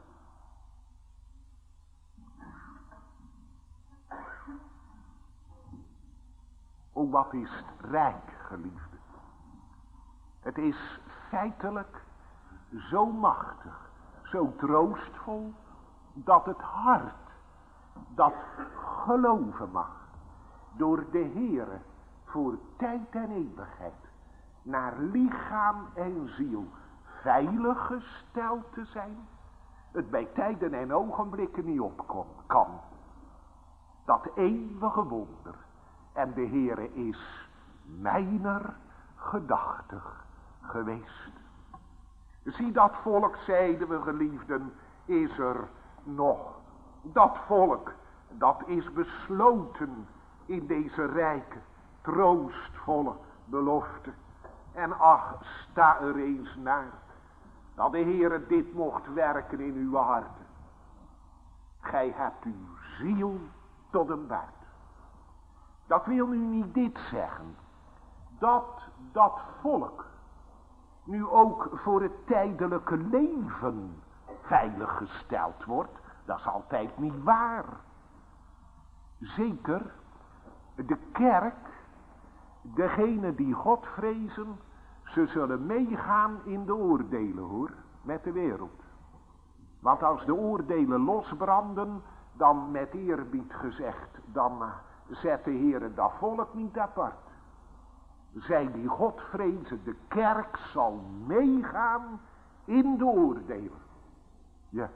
O, wat is het rijk, geliefde. Het is feitelijk zo machtig, zo troostvol, dat het hart dat geloven mag, door de Heere voor tijd en eeuwigheid, naar lichaam en ziel veilig gesteld te zijn, het bij tijden en ogenblikken niet op kan. Dat eeuwige wonder. En de Heere is mijner gedachtig geweest. Zie, dat volk, zeiden we geliefden, is er nog. Dat volk, dat is besloten in deze rijke, troostvolle belofte. En ach, sta er eens naar, dat de Heere dit mocht werken in uw harten. Gij hebt uw ziel tot een buit. Dat wil nu niet dit zeggen, dat dat volk nu ook voor het tijdelijke leven veilig gesteld wordt. Dat is altijd niet waar. Zeker, de kerk, degenen die God vrezen, ze zullen meegaan in de oordelen, hoor, met de wereld. Want als de oordelen losbranden, dan met eerbied gezegd, dan zet de Heere dat volk niet apart. Zij die God vrezen, de kerk zal meegaan in de oordelen. Ja.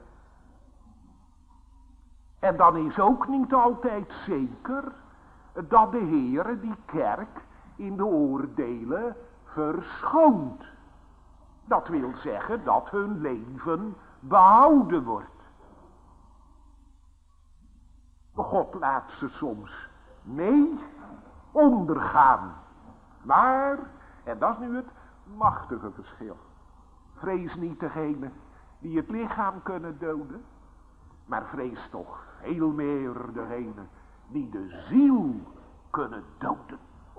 En dan is ook niet altijd zeker dat de Heere die kerk in de oordelen verschoont. Dat wil zeggen dat hun leven behouden wordt. God laat ze soms mee ondergaan. Maar, en dat is nu het machtige verschil. Vrees niet degene die het lichaam kunnen doden. Maar vrees toch veel meer degene die de ziel kunnen doden.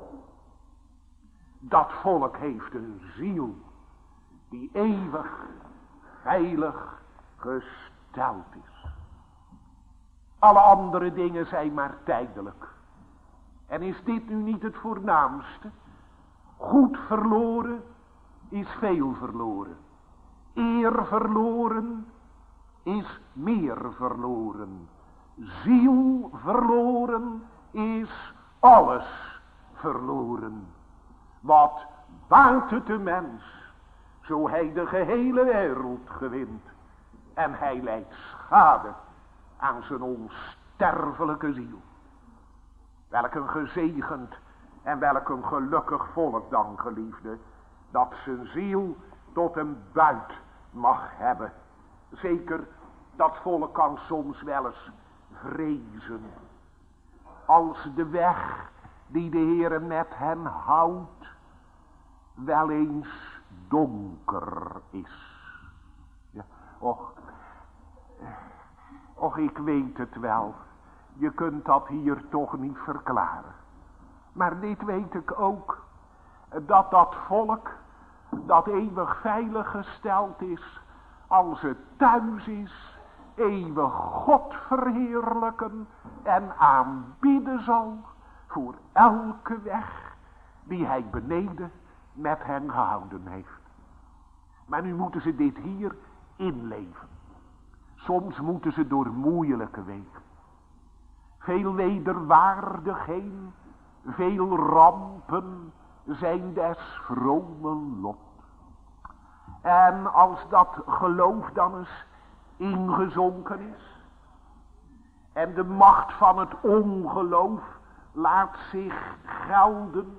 Dat volk heeft een ziel die eeuwig, veilig gesteld is. Alle andere dingen zijn maar tijdelijk. En is dit nu niet het voornaamste? Goed verloren is veel verloren. Eer verloren is meer verloren. Ziel verloren is alles verloren. Wat baat het de mens, zo hij de gehele wereld gewint en hij leidt schade aan zijn onsterfelijke ziel. Welk een gezegend en welk een gelukkig volk dan, geliefde, dat zijn ziel tot een buit mag hebben. Zeker, dat volk kan soms wel eens vrezen. Als de weg die de Heere met hen houdt, wel eens donker is. Ja, och, och, ik weet het wel. Je kunt dat hier toch niet verklaren. Maar dit weet ik ook. Dat dat volk, dat eeuwig veilig gesteld is, als het thuis is, eeuwig God verheerlijken en aanbidden zal voor elke weg die hij beneden met hen gehouden heeft. Maar nu moeten ze dit hier inleven. Soms moeten ze door moeilijke wegen. Veel wederwaardigheden, veel rampen zijn des vromen lot. En als dat geloof dan eens ingezonken is, en de macht van het ongeloof laat zich gelden,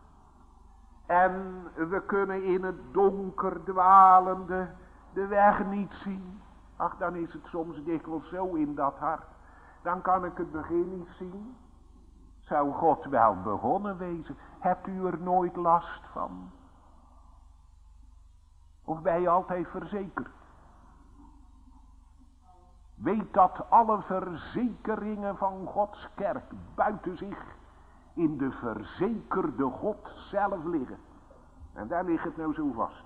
en we kunnen in het donker dwalende de weg niet zien. Ach, dan is het soms dikwijls zo in dat hart. Dan kan ik het begin niet zien. Zou God wel begonnen wezen? Hebt u er nooit last van? Of ben je altijd verzekerd? Weet dat alle verzekeringen van Gods kerk buiten zich in de verzekerde God zelf liggen. En daar ligt het nou zo vast.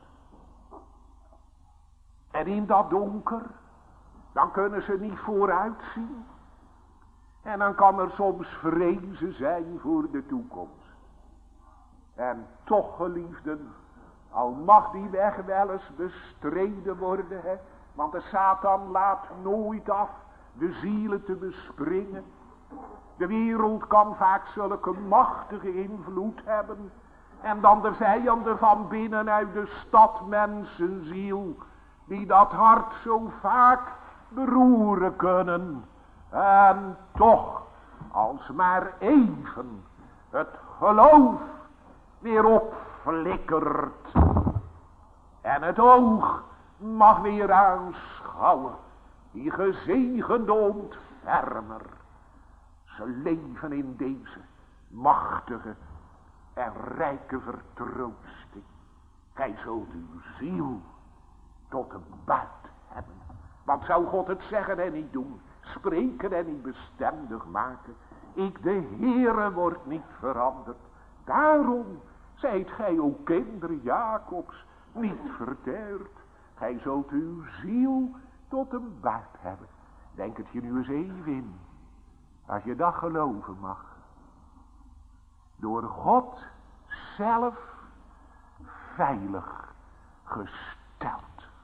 En in dat donker, dan kunnen ze niet vooruit zien. En dan kan er soms vrezen zijn voor de toekomst. En toch, geliefden, al mag die weg wel eens bestreden worden, hè, want de Satan laat nooit af de zielen te bespringen. De wereld kan vaak zulke machtige invloed hebben. En dan de vijanden van binnen uit de stad mensenziel, die dat hart zo vaak beroeren kunnen. En toch, als maar even het geloof weer opflikkert en het oog mag weer aanschouwen die gezegende ontfermer. Ze leven in deze machtige en rijke vertroosting. Gij zult uw ziel tot een buit hebben. Want zou God het zeggen en niet doen, spreken en niet bestendig maken. Ik, de Heere, word niet veranderd. Daarom zijt gij ook kinderen Jacobs niet verteerd. Gij zult uw ziel tot een buit hebben. Denk het je nu eens even in. Als je dat geloven mag. Door God zelf veilig gesteld.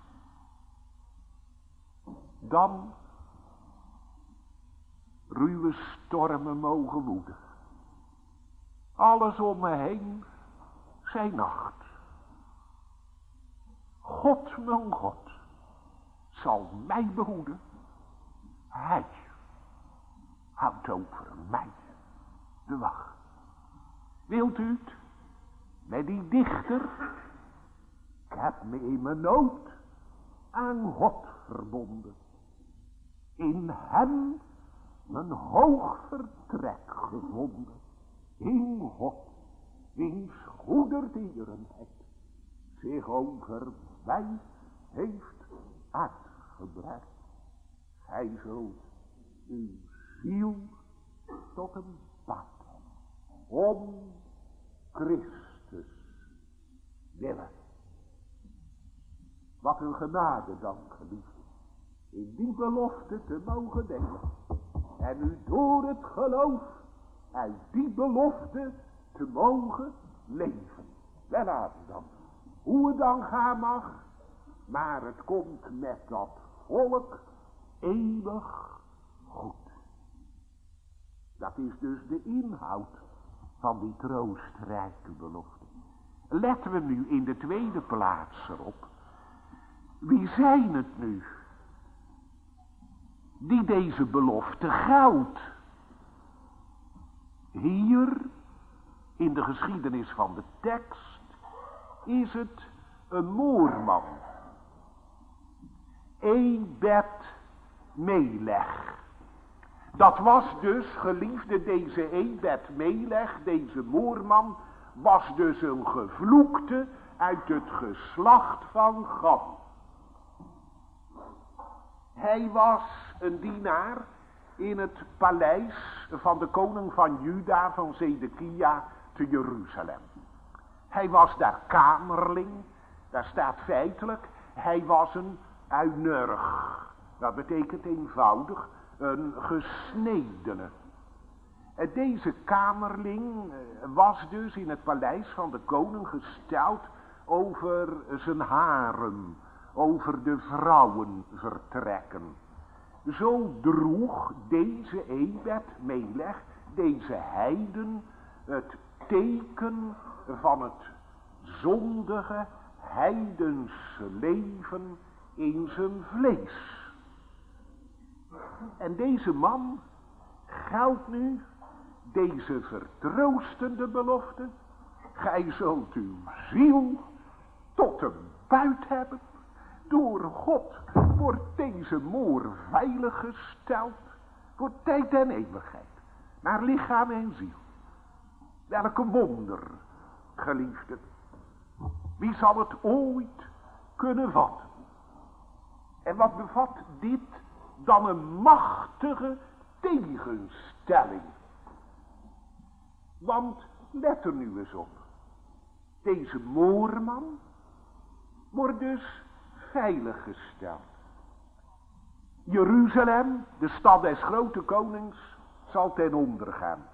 Dan ruwe stormen mogen woeden. Alles om me heen zijn nacht. God, mijn God, zal mij behoeden. Hij houdt over mij de wacht. Wilt u het? Met die dichter? Ik heb me in mijn nood aan God verbonden. In hem mijn hoog vertrek gevonden. In God, wiens goedertierenheid zich over mij heeft uitgebreid. Gij zult uw ziel tot een pad om Christus willen. Wat een genade dan, geliefde, in die belofte te mogen delen. En u door het geloof uit die belofte te mogen leven. Wellaten dan, hoe het dan gaan mag, maar het komt met dat volk eeuwig goed. Dat is dus de inhoud van die troostrijke belofte. Letten we nu in de tweede plaats erop. Wie zijn het nu die deze belofte geldt? Hier in de geschiedenis van de tekst is het een moorman. Ebed Melech. Dat was dus, geliefde, deze Ebed Melech, deze moorman, was dus een gevloekte uit het geslacht van Gam. Hij was een dienaar in het paleis van de koning van Juda, van Zedekia, te Jeruzalem. Hij was daar kamerling, daar staat feitelijk, hij was een uinurg. Dat betekent eenvoudig een gesnedene. Deze kamerling was dus in het paleis van de koning gesteld over zijn harem, over de vrouwenvertrekken. Zo droeg deze Ebed Melech, deze heiden, het teken van het zondige, heidense leven in zijn vlees. En deze man geldt nu deze vertroostende belofte. Gij zult uw ziel tot een buit hebben. Door God wordt deze moor veilig gesteld. Voor tijd en eeuwigheid. Naar lichaam en ziel. Welke wonder, geliefden. Wie zal het ooit kunnen vatten? En wat bevat dit dan een machtige tegenstelling? Want let er nu eens op. Deze moorman wordt dus veiliggesteld. Jeruzalem, de stad des grote konings, zal ten onder gaan.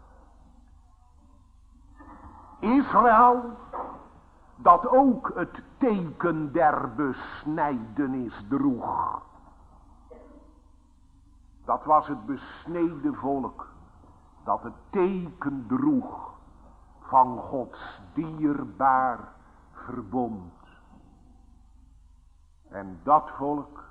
Israël, dat ook het teken der besnijdenis droeg. Dat was het besneden volk, dat het teken droeg van Gods dierbaar verbond. En dat volk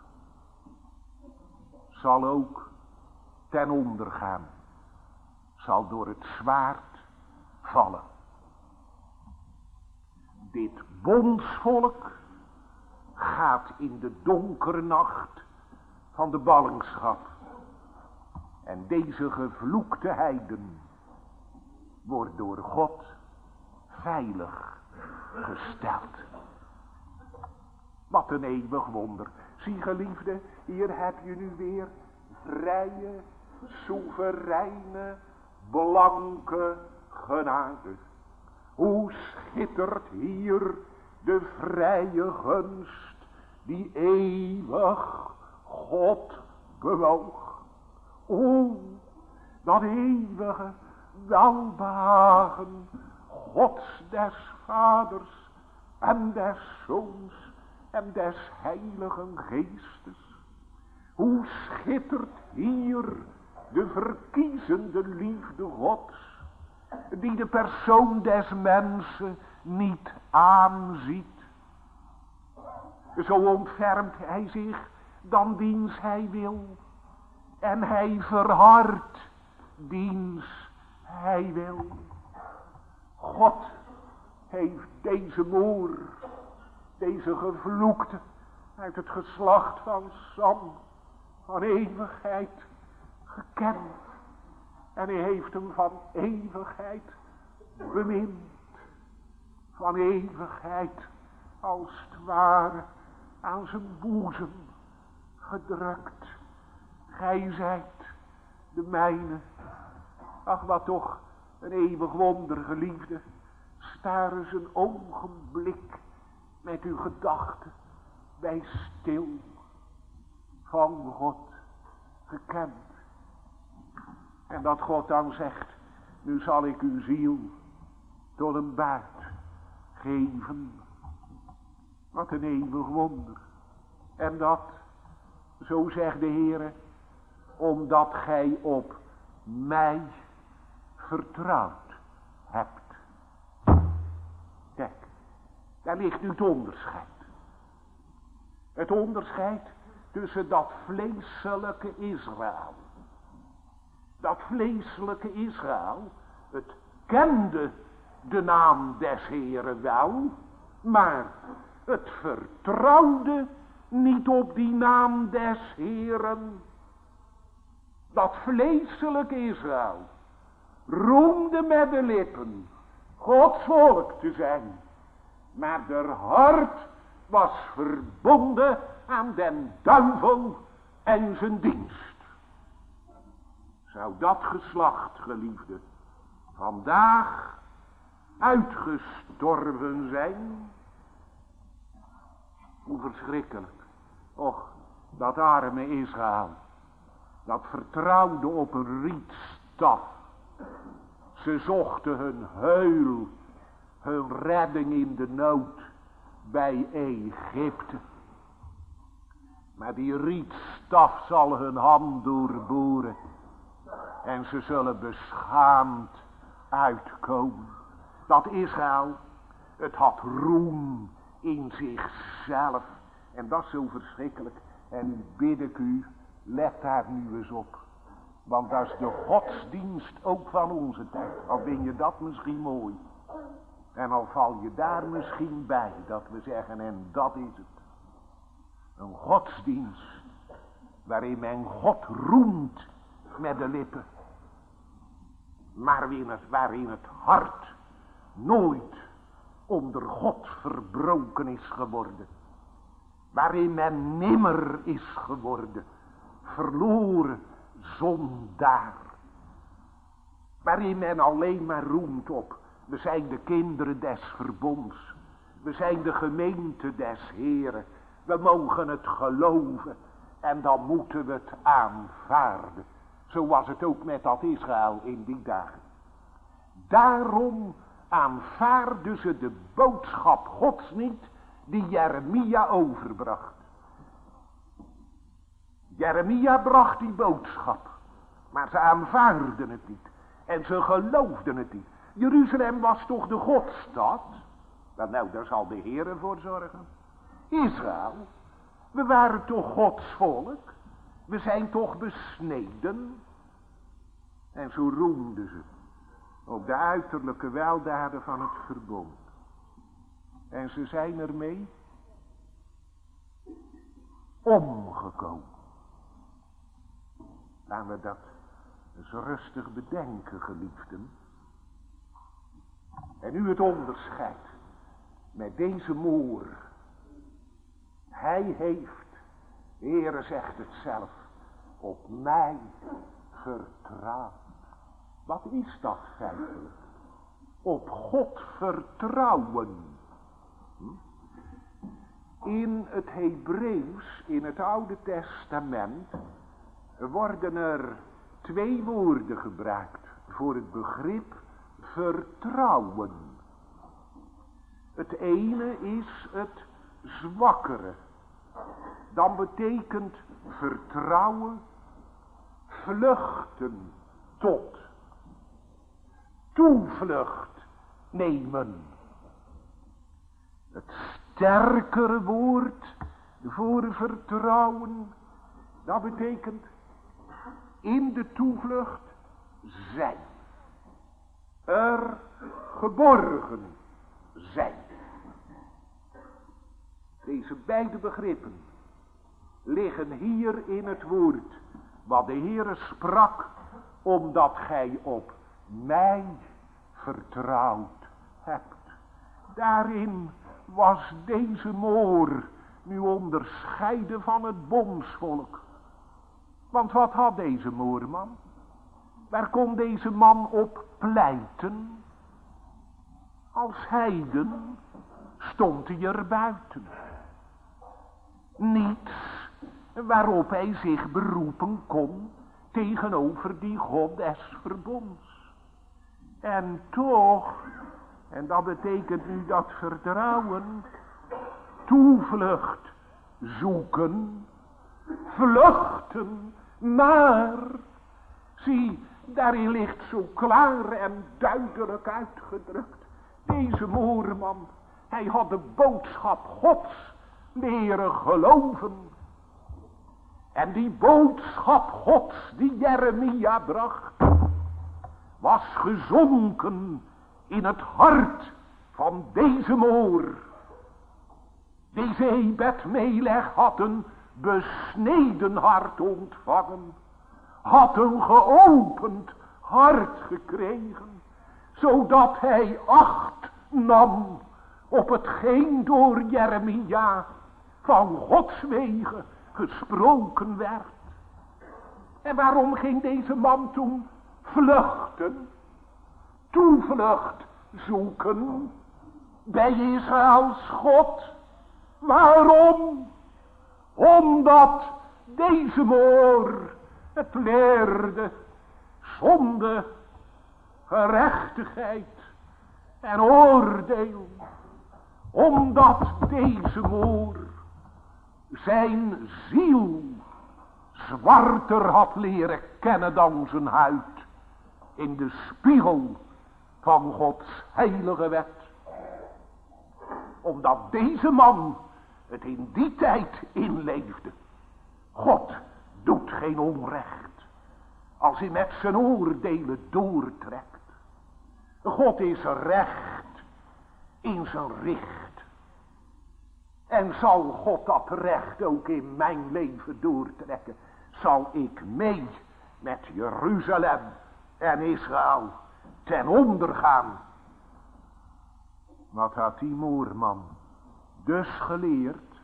zal ook ten onder gaan, zal door het zwaard vallen. Dit bondsvolk gaat in de donkere nacht van de ballingschap. En deze gevloekte heiden wordt door God veilig gesteld. Wat een eeuwig wonder. Zie geliefde, hier heb je nu weer vrije, soevereine, blanke genade. Hoe schittert hier de vrije gunst die eeuwig God bewoog. O, dat eeuwige welbehagen Gods des Vaders en des Zoons en des Heiligen Geestes. Hoe schittert hier de verkiezende liefde Gods, die de persoon des mensen niet aanziet. Zo ontfermt hij zich dan diens hij wil. En hij verhardt diens hij wil. God heeft deze moor, deze gevloekte, uit het geslacht van Sam, van eeuwigheid gekend. En hij heeft hem van eeuwigheid bemind. Van eeuwigheid als het ware aan zijn boezem gedrukt. Gij zijt de mijne. Ach, wat toch een eeuwig wonder, geliefde. Staar eens een ogenblik met uw gedachten bij stil. Van God gekend. En dat God dan zegt, nu zal ik uw ziel tot een buit geven. Wat een eeuwig wonder. En dat, zo zegt de Heere, omdat gij op mij vertrouwd hebt. Kijk, daar ligt nu het onderscheid. Het onderscheid tussen dat vleeselijke Israël. Dat vleeselijke Israël, het kende de naam des Heeren wel, maar het vertrouwde niet op die naam des Heeren. Dat vleeselijke Israël roemde met de lippen Gods volk te zijn, maar der hart was verbonden aan den duivel en zijn dienst. Zou dat geslacht, geliefde, vandaag uitgestorven zijn? Hoe verschrikkelijk. Och, dat arme Israël, dat vertrouwde op een rietstaf. Ze zochten hun heul, hun redding in de nood bij Egypte. Maar die rietstaf zal hun hand doorboren. En ze zullen beschaamd uitkomen. Dat Israël, het had roem in zichzelf. En dat is zo verschrikkelijk. En nu bid ik u, let daar nu eens op. Want dat is de godsdienst ook van onze tijd. Al vind je dat misschien mooi. En al val je daar misschien bij, dat we zeggen, en dat is het. Een godsdienst waarin men God roemt met de lippen. Maar waarin het, waarin het hart nooit onder God verbroken is geworden. Waarin men nimmer is geworden. Verloren zondaar. Waarin men alleen maar roemt op. We zijn de kinderen des verbonds. We zijn de gemeente des Heren. We mogen het geloven. En dan moeten we het aanvaarden. Zo was het ook met dat Israël in die dagen. Daarom aanvaarden ze de boodschap Gods niet die Jeremia overbracht. Jeremia bracht die boodschap. Maar ze aanvaarden het niet. En ze geloofden het niet. Jeruzalem was toch de Godstad? Nou, nou, daar zal de Heer voor zorgen. Israël, we waren toch Gods volk? We zijn toch besneden? En zo roemden ze op de uiterlijke weldaden van het verbond. En ze zijn ermee omgekomen. Laten we dat eens rustig bedenken, geliefden. En nu het onderscheid met deze moor. Hij heeft, de Heere zegt het zelf, op mij vertrouwd. Wat is dat feitelijk? Op God vertrouwen. In het Hebreeuws, in het Oude Testament, worden er twee woorden gebruikt voor het begrip vertrouwen. Het ene is het zwakkere. Dan betekent vertrouwen vluchten tot. Toevlucht nemen. Het sterkere woord voor vertrouwen, dat betekent in de toevlucht zijn. Er geborgen zijn. Deze beide begrippen liggen hier in het woord wat de Heere sprak, omdat gij op mij vertrouwd hebt. Daarin was deze moor nu onderscheiden van het bondsvolk. Want wat had deze moorman? Waar kon deze man op pleiten? Als heiden stond hij er buiten. Niets waarop hij zich beroepen kon tegenover die God des verbonds. En toch, en dat betekent nu dat vertrouwen, toevlucht zoeken, vluchten naar, zie, daarin ligt zo klaar en duidelijk uitgedrukt. Deze moorman, hij had de boodschap Gods leren geloven. En die boodschap Gods die Jeremia bracht, was gezonken in het hart van deze moor. Deze Ebed-Melech had een besneden hart ontvangen, had een geopend hart gekregen, zodat hij acht nam op hetgeen door Jeremia van Gods wegen gesproken werd. En waarom ging deze man toen vluchten, toevlucht zoeken bij Israëls God? Waarom? Omdat deze moor het leerde zonde, gerechtigheid en oordeel. Omdat deze moor zijn ziel zwarter had leren kennen dan zijn huid in de spiegel van Gods heilige wet. Omdat deze man het in die tijd inleefde. God doet geen onrecht als hij met zijn oordelen doortrekt. God is recht in zijn richt. En zal God dat recht ook in mijn leven doortrekken, zal ik mee met Jeruzalem en Israël ten onder gaan. Wat had die moorman dus geleerd?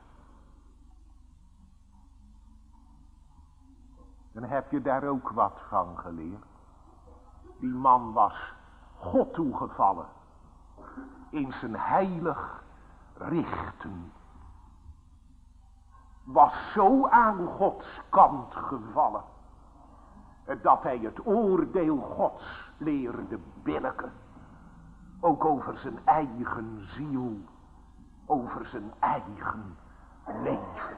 Dan heb je daar ook wat van geleerd. Die man was God toegevallen in zijn heilig richten. Was zo aan Gods kant gevallen dat hij het oordeel Gods leerde billijken. Ook over zijn eigen ziel, over zijn eigen leven.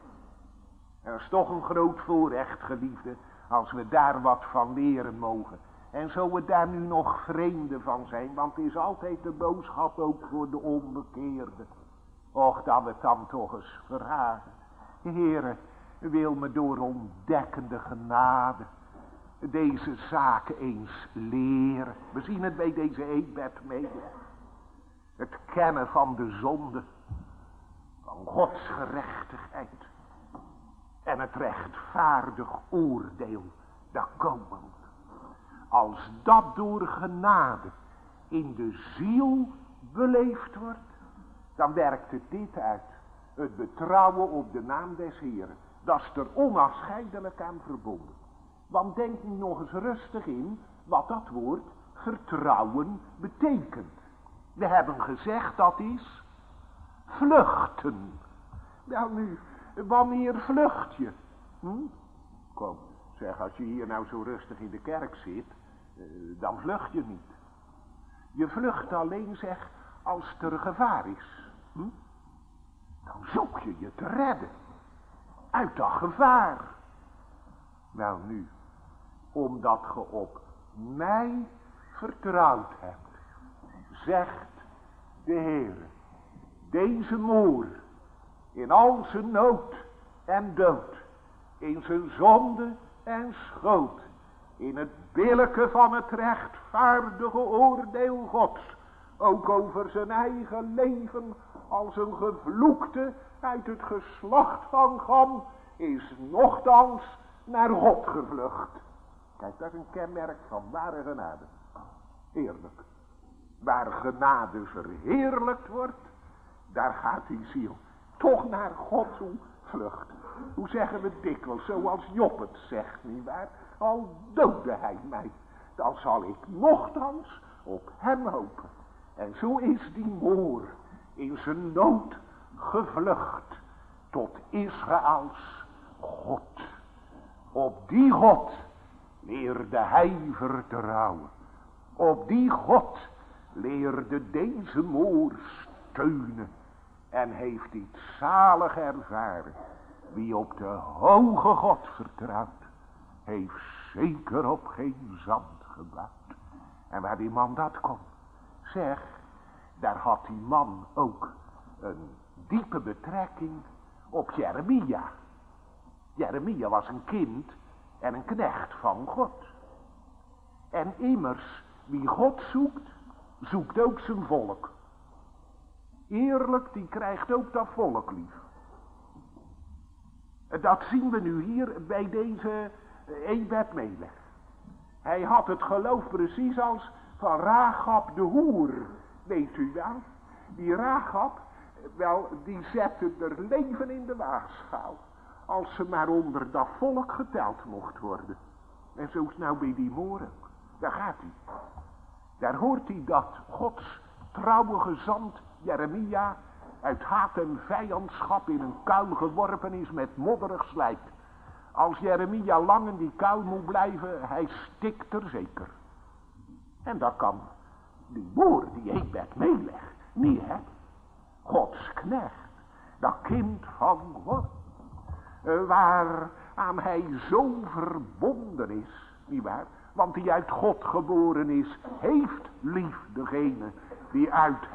En dat is toch een groot voorrecht, geliefde, als we daar wat van leren mogen. En zo we daar nu nog vreemden van zijn, want het is altijd de boodschap ook voor de onbekeerde. Och, dat we het dan toch eens vragen. Heere, wil me door ontdekkende genade deze zaken eens leren. We zien het bij deze Ebed mee. Het kennen van de zonde, van Gods gerechtigheid en het rechtvaardig oordeel dat komen. Als dat door genade in de ziel beleefd wordt, dan werkt het dit uit. Het betrouwen op de naam des Heeren. Dat is er onafscheidelijk aan verbonden. Want denk nu nog eens rustig in wat dat woord vertrouwen betekent. We hebben gezegd dat is vluchten. Nou nu, wanneer vlucht je? Hm? Kom, zeg, als je hier nou zo rustig in de kerk zit, dan vlucht je niet. Je vlucht alleen, zeg, als er gevaar is. Hm? Dan zoek je je te redden. Uit dat gevaar. Nou nu, omdat ge op mij vertrouwd hebt, zegt de Heer, deze moor, in al zijn nood en dood, in zijn zonde en schoot, in het billijke van het rechtvaardige oordeel Gods, ook over zijn eigen leven, als een gevloekte uit het geslacht van Gam, is nochtans naar God gevlucht. Kijk, dat is een kenmerk van ware genade. Eerlijk. Waar genade verheerlijkt wordt, daar gaat die ziel toch naar God toe vlucht. Hoe zeggen we dikwijls, zoals Job het zegt, nietwaar? Al doodde hij mij, dan zal ik nochtans op hem hopen. En zo is die moor in zijn nood gevlucht tot Israëls God. Op die God leerde hij vertrouwen. Op die God leerde deze moor steunen. En heeft iets zalig ervaren. Wie op de hoge God vertrouwt, heeft zeker op geen zand gebouwd. En waar die man dat kon, zeg, daar had die man ook een diepe betrekking op Jeremia. Jeremia was een kind en een knecht van God. En immers, wie God zoekt, zoekt ook zijn volk. Eerlijk, die krijgt ook dat volk lief. Dat zien we nu hier bij deze Ebed Melech. Hij had het geloof precies als van Rahab de hoer. Weet u wel? Die Rahab, wel, die zette er leven in de waagschaal. Als ze maar onder dat volk geteld mocht worden. En zo is nou bij die moren. Daar gaat hij. Daar hoort hij dat Gods trouwe gezant Jeremia uit haat en vijandschap in een kuil geworpen is met modderig slijk. Als Jeremia lang in die kuil moet blijven, hij stikt er zeker. En dat kan die boer, die Ebed Melech, niet, hè? Gods knecht, dat kind van God, waaraan hij zo verbonden is, nietwaar? Want die uit God geboren is, heeft lief degene die uit hem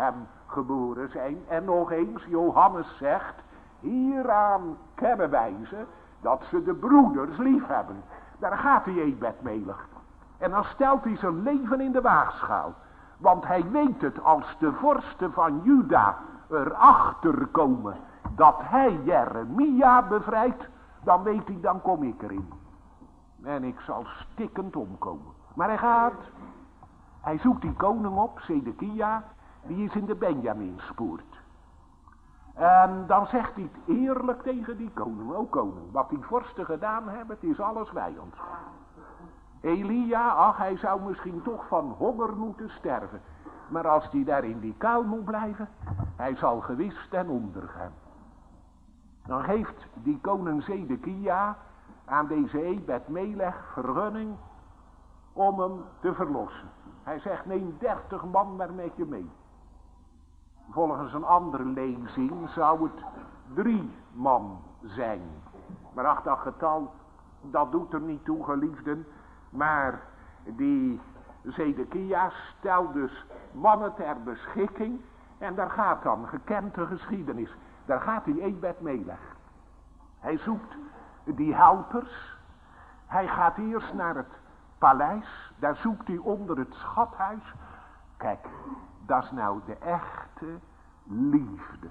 geboren zijn. En nog eens, Johannes zegt, hieraan kennen wij ze, dat ze de broeders lief hebben. Daar gaat die Ebed-Melech. En dan stelt hij zijn leven in de waagschaal. Want hij weet het, als de vorsten van Juda erachter komen dat hij Jeremia bevrijdt, dan weet hij, dan kom ik erin. En ik zal stikkend omkomen. Maar hij gaat. Hij zoekt die koning op, Zedekia, die is in de Benjaminspoort. En dan zegt hij het eerlijk tegen die koning, o koning, wat die vorsten gedaan hebben, het is alles vijandschap. Elia, ach, hij zou misschien toch van honger moeten sterven. Maar als hij daar in die kuil moet blijven, hij zal gewis ten onder gaan. Dan geeft die koning Zedekia aan deze Ebed-Melech vergunning om hem te verlossen. Hij zegt, neem dertig man maar met je mee. Volgens een andere lezing zou het drie man zijn. Maar ach, dat getal, dat doet er niet toe, geliefden. Maar die Zedekia stelt dus mannen ter beschikking. En daar gaat dan, gekend de geschiedenis, daar gaat die Ebed-Melech. Hij zoekt die helpers. Hij gaat eerst naar het paleis. Daar zoekt hij onder het schathuis. Kijk, dat is nou de echte liefde.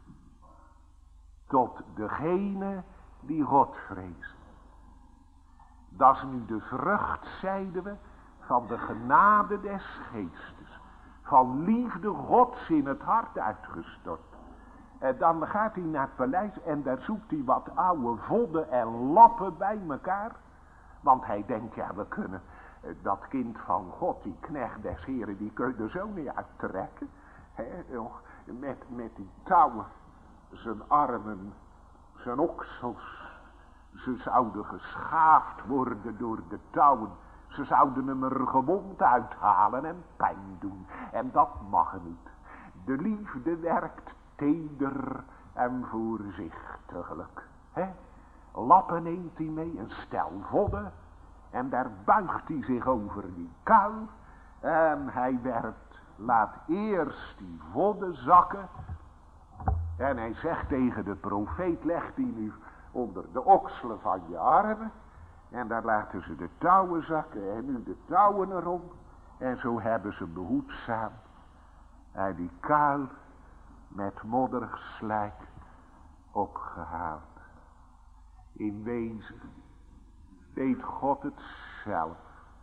Tot degene die God vreest. Dat is nu de vrucht, zeiden we, van de genade des geestes. Van liefde Gods in het hart uitgestort. En dan gaat hij naar het paleis en daar zoekt hij wat oude vodden en lappen bij elkaar. Want hij denkt, ja, we kunnen dat kind van God, die knecht des Heren, die kun je er zo niet uittrekken. He, met, met die touwen, zijn armen, zijn oksels. Ze zouden geschaafd worden door de touwen. Ze zouden hem er gewond uithalen en pijn doen. En dat mag niet. De liefde werkt teder en voorzichtiglijk. He? Lappen neemt hij mee, een stel vodden. En daar buigt hij zich over die kuil. En hij werpt, laat eerst die vodden zakken. En hij zegt tegen de profeet, leg die nu onder de okselen van je armen. En daar laten ze de touwen zakken en nu de touwen erom. En zo hebben ze behoedzaam uit die kuil met modderig slijk opgehaald. In wezen deed God het zelf.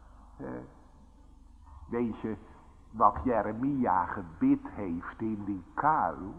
Weet je wat Jeremia gebid heeft in die kuil?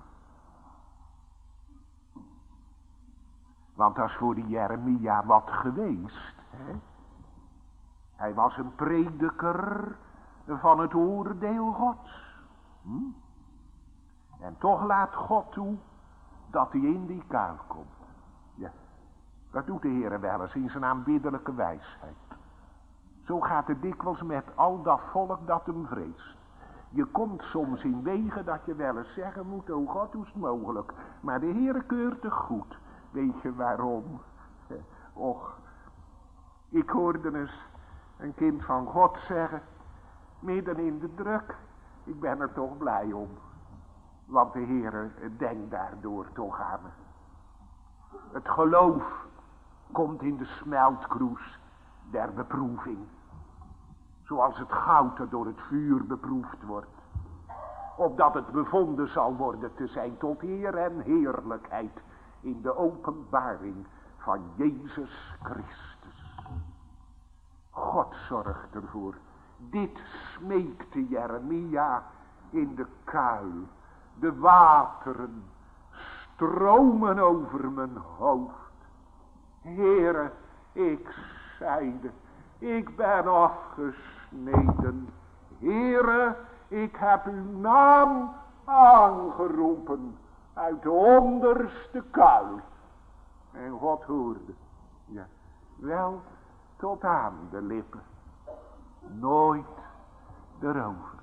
Want dat is voor die Jeremia wat geweest. Hè? Hij was een prediker van het oordeel Gods. Hm? En toch laat God toe dat hij in die kuil komt. Ja, dat doet de Heer wel eens in zijn aanbiddelijke wijsheid. Zo gaat het dikwijls met al dat volk dat hem vreest. Je komt soms in wegen dat je wel eens zeggen moet, o God, hoe is het mogelijk? Maar de Heer keurt het goed. Weet je waarom? Och, ik hoorde eens een kind van God zeggen, midden in de druk, ik ben er toch blij om. Want de Heer denkt daardoor toch aan me. Het geloof komt in de smeltkroes der beproeving. Zoals het goud dat door het vuur beproefd wordt. Opdat het bevonden zal worden te zijn tot eer en heerlijkheid in de openbaring van Jezus Christus. God zorgt ervoor. Dit smeekte Jeremia in de kuil. De wateren stromen over mijn hoofd. Heere, ik zeide, ik ben afgesneden. Heere, ik heb uw naam aangeroepen uit de onderste kuil. En God hoorde, ja, wel tot aan de lippen, nooit erover.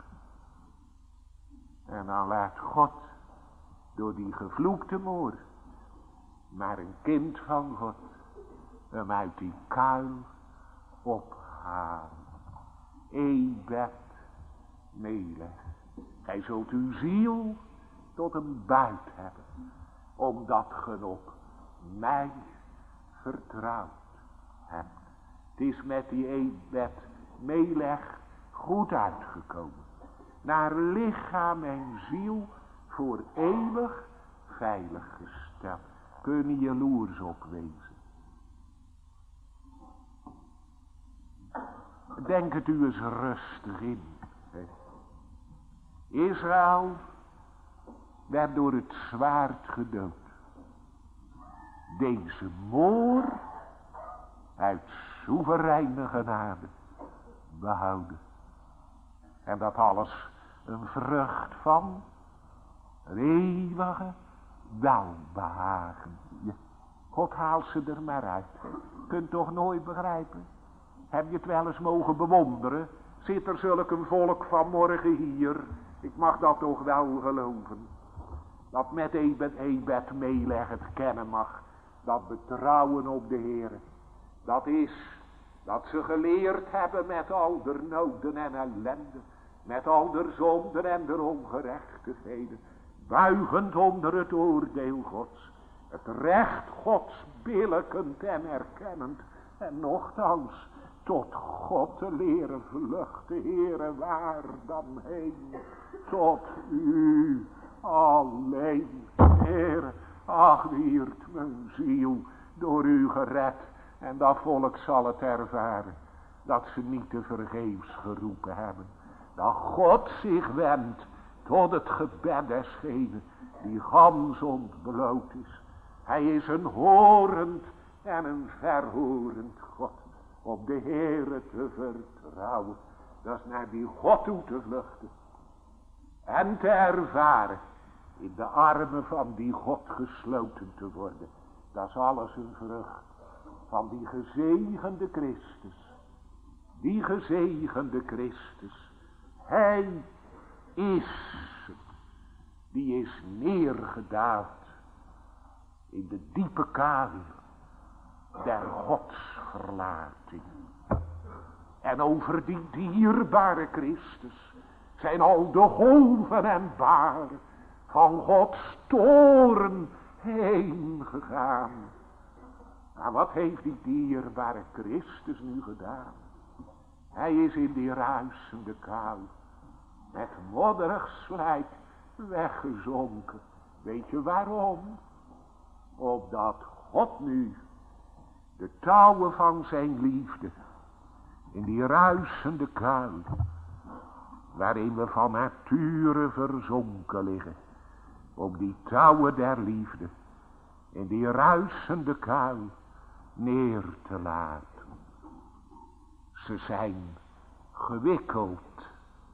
En dan laat God door die gevloekte moor, maar een kind van God, hem uit die kuil ophalen. Ebed-Melech. Gij zult uw ziel tot een buit hebben, omdat ge op mij vertrouwd hebt. Het is met die Ebed Melech goed uitgekomen. Naar lichaam en ziel voor eeuwig veilig gesteld. Kun je jaloers op wezen. Denk het u eens rustig in. Hè. Israël werd door het zwaard gedood. Deze moor uit soevereine genade behouden. En dat alles een vrucht van een eeuwige welbehagen. Ja, God haalt ze er maar uit. Kunt toch nooit begrijpen. Heb je het wel eens mogen bewonderen? Zit er zulk een volk vanmorgen hier? Ik mag dat toch wel geloven. Dat met Ebed, Ebed Melech het kennen mag. Dat betrouwen op de Heer. Dat is dat ze geleerd hebben met al der noden en ellende. Met al der zonden en der ongerechtigheden. Buigend onder het oordeel Gods. Het recht Gods billijkend en erkennend. En nochtans tot God te leren vluchten. Heere, waar dan heen? Tot u alleen. Heere, ach, wierd mijn ziel door u gered. En dat volk zal het ervaren. Dat ze niet te vergeefs geroepen hebben. Dat God zich wendt tot het gebed desgene die gans ontbloot is. Hij is een horend en een verhorend God. Op de Heere te vertrouwen. Dat is naar die God toe te vluchten. En te ervaren. In de armen van die God gesloten te worden. Dat is alles een vrucht. Van die gezegende Christus. Die gezegende Christus. Hij is het. Die is neergedaald. In de diepe kuil der godsverlating. En over die dierbare Christus zijn al de golven en baren van Gods toren heen gegaan. Maar wat heeft die dierbare Christus nu gedaan? Hij is in die ruisende kuil met modderig slijk weggezonken. Weet je waarom? Opdat God nu de touwen van zijn liefde in die ruisende kuil, waarin we van nature verzonken liggen, op die touwen der liefde, in die ruisende kuil neer te laten. Ze zijn gewikkeld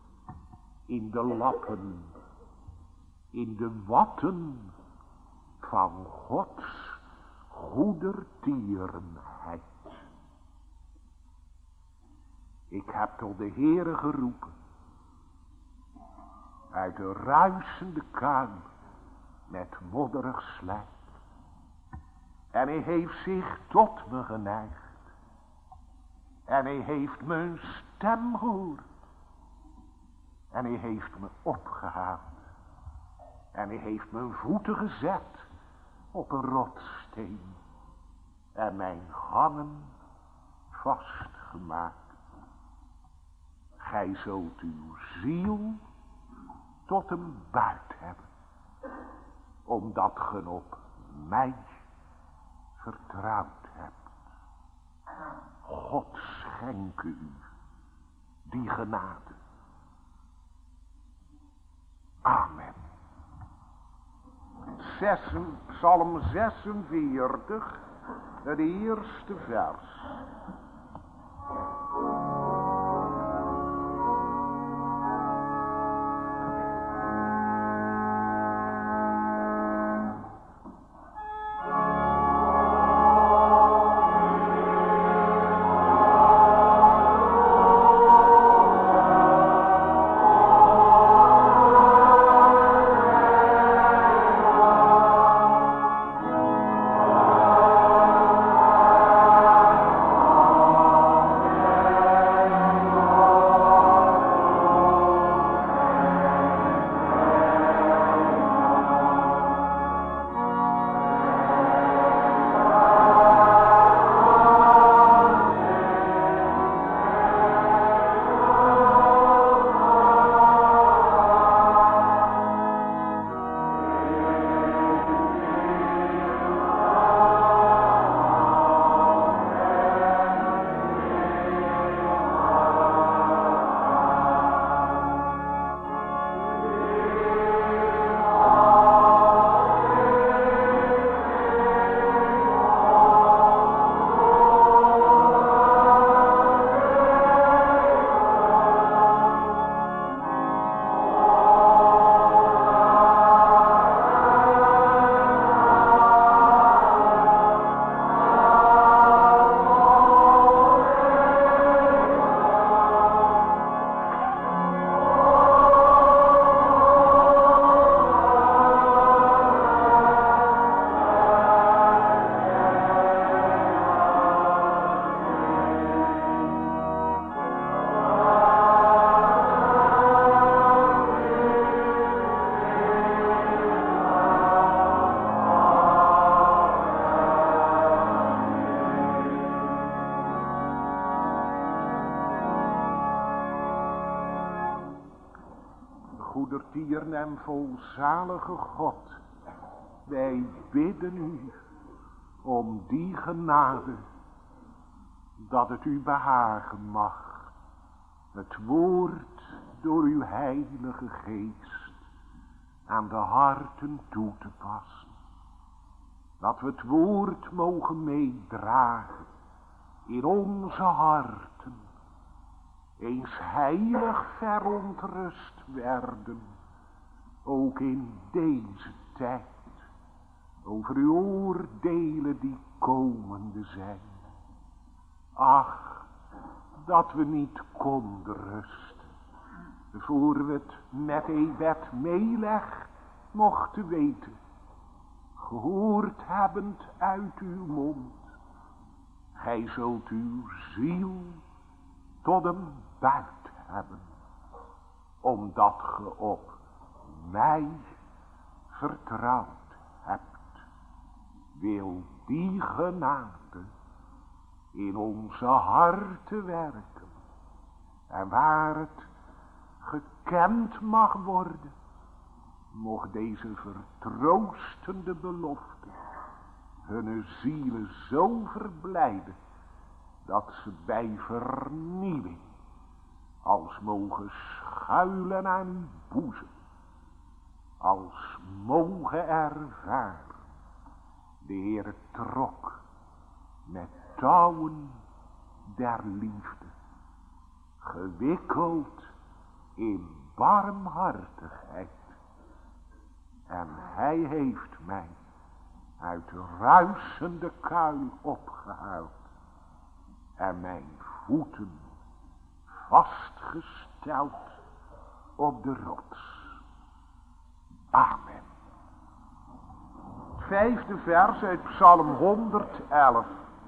in de lappen, in de watten van Gods goedertierenheid. Ik heb tot de Heere geroepen, uit de ruisende kuil met modderig slijk. En hij heeft zich tot me geneigd. En hij heeft mijn stem gehoord. En hij heeft me opgehaald. En hij heeft mijn voeten gezet op een rotsteen. En mijn gangen vastgemaakt. Gij zult uw ziel tot een buit hebben. Omdat ge op mij vertrouwd hebt. God schenke u die genade. Amen. Zessen, Psalm zesenveertig, het eerste vers. goedertieren en volzalige God, wij bidden u om die genade, dat het u behagen mag, het woord door uw heilige geest aan de harten toe te passen. Dat we het woord mogen meedragen in onze harten, eens heilig verontrust werden, ook in deze tijd, over uw oordelen die komende zijn. Ach, dat we niet konden rusten, voor we het met Ebed Melech mochten weten, gehoord hebbend uit uw mond, gij zult uw ziel tot een buit hebben, omdat ge op mij vertrouwd hebt. Wil die genade in onze harten werken, en waar het gekend mag worden, mocht deze vertroostende belofte hun zielen zo verblijden, dat ze bij vernieuwing als mogen schuilen aan uw boezem, als mogen ervaren, de Heer trok met touwen der liefde, gewikkeld in barmhartigheid. En hij heeft mij uit de ruisende kuil opgehaald en mijn voeten vastgesteld op de rots. Amen. Vijfde vers uit Psalm honderdelf.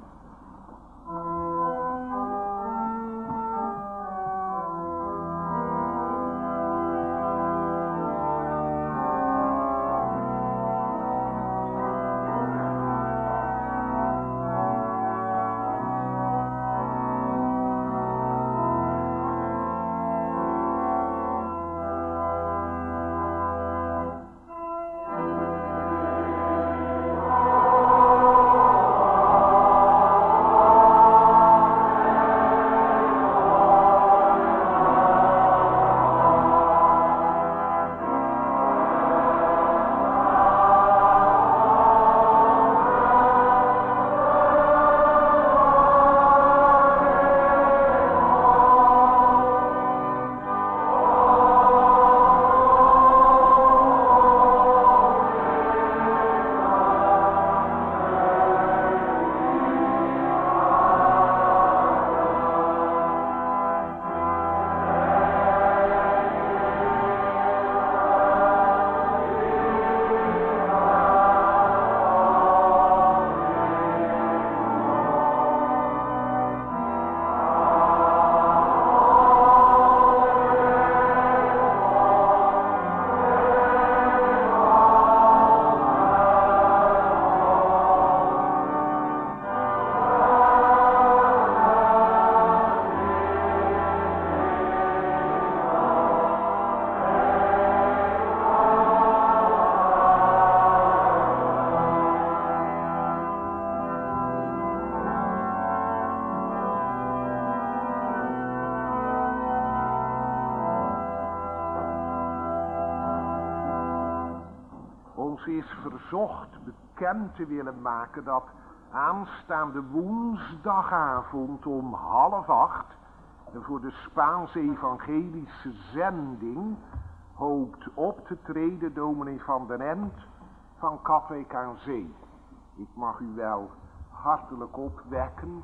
Is verzocht bekend te willen maken dat aanstaande woensdagavond om half acht voor de Spaanse evangelische zending hoopt op te treden dominee Van den Ent van Katwijk aan Zee. Ik mag u wel hartelijk opwekken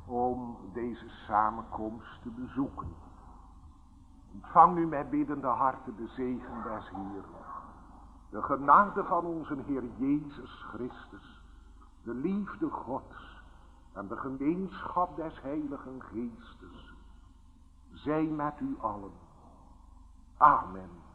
om deze samenkomst te bezoeken. Ontvang nu met biddende harten de zegen des Heeren. De genade van onze Heer Jezus Christus, de liefde Gods en de gemeenschap des Heiligen Geestes, zij met u allen. Amen.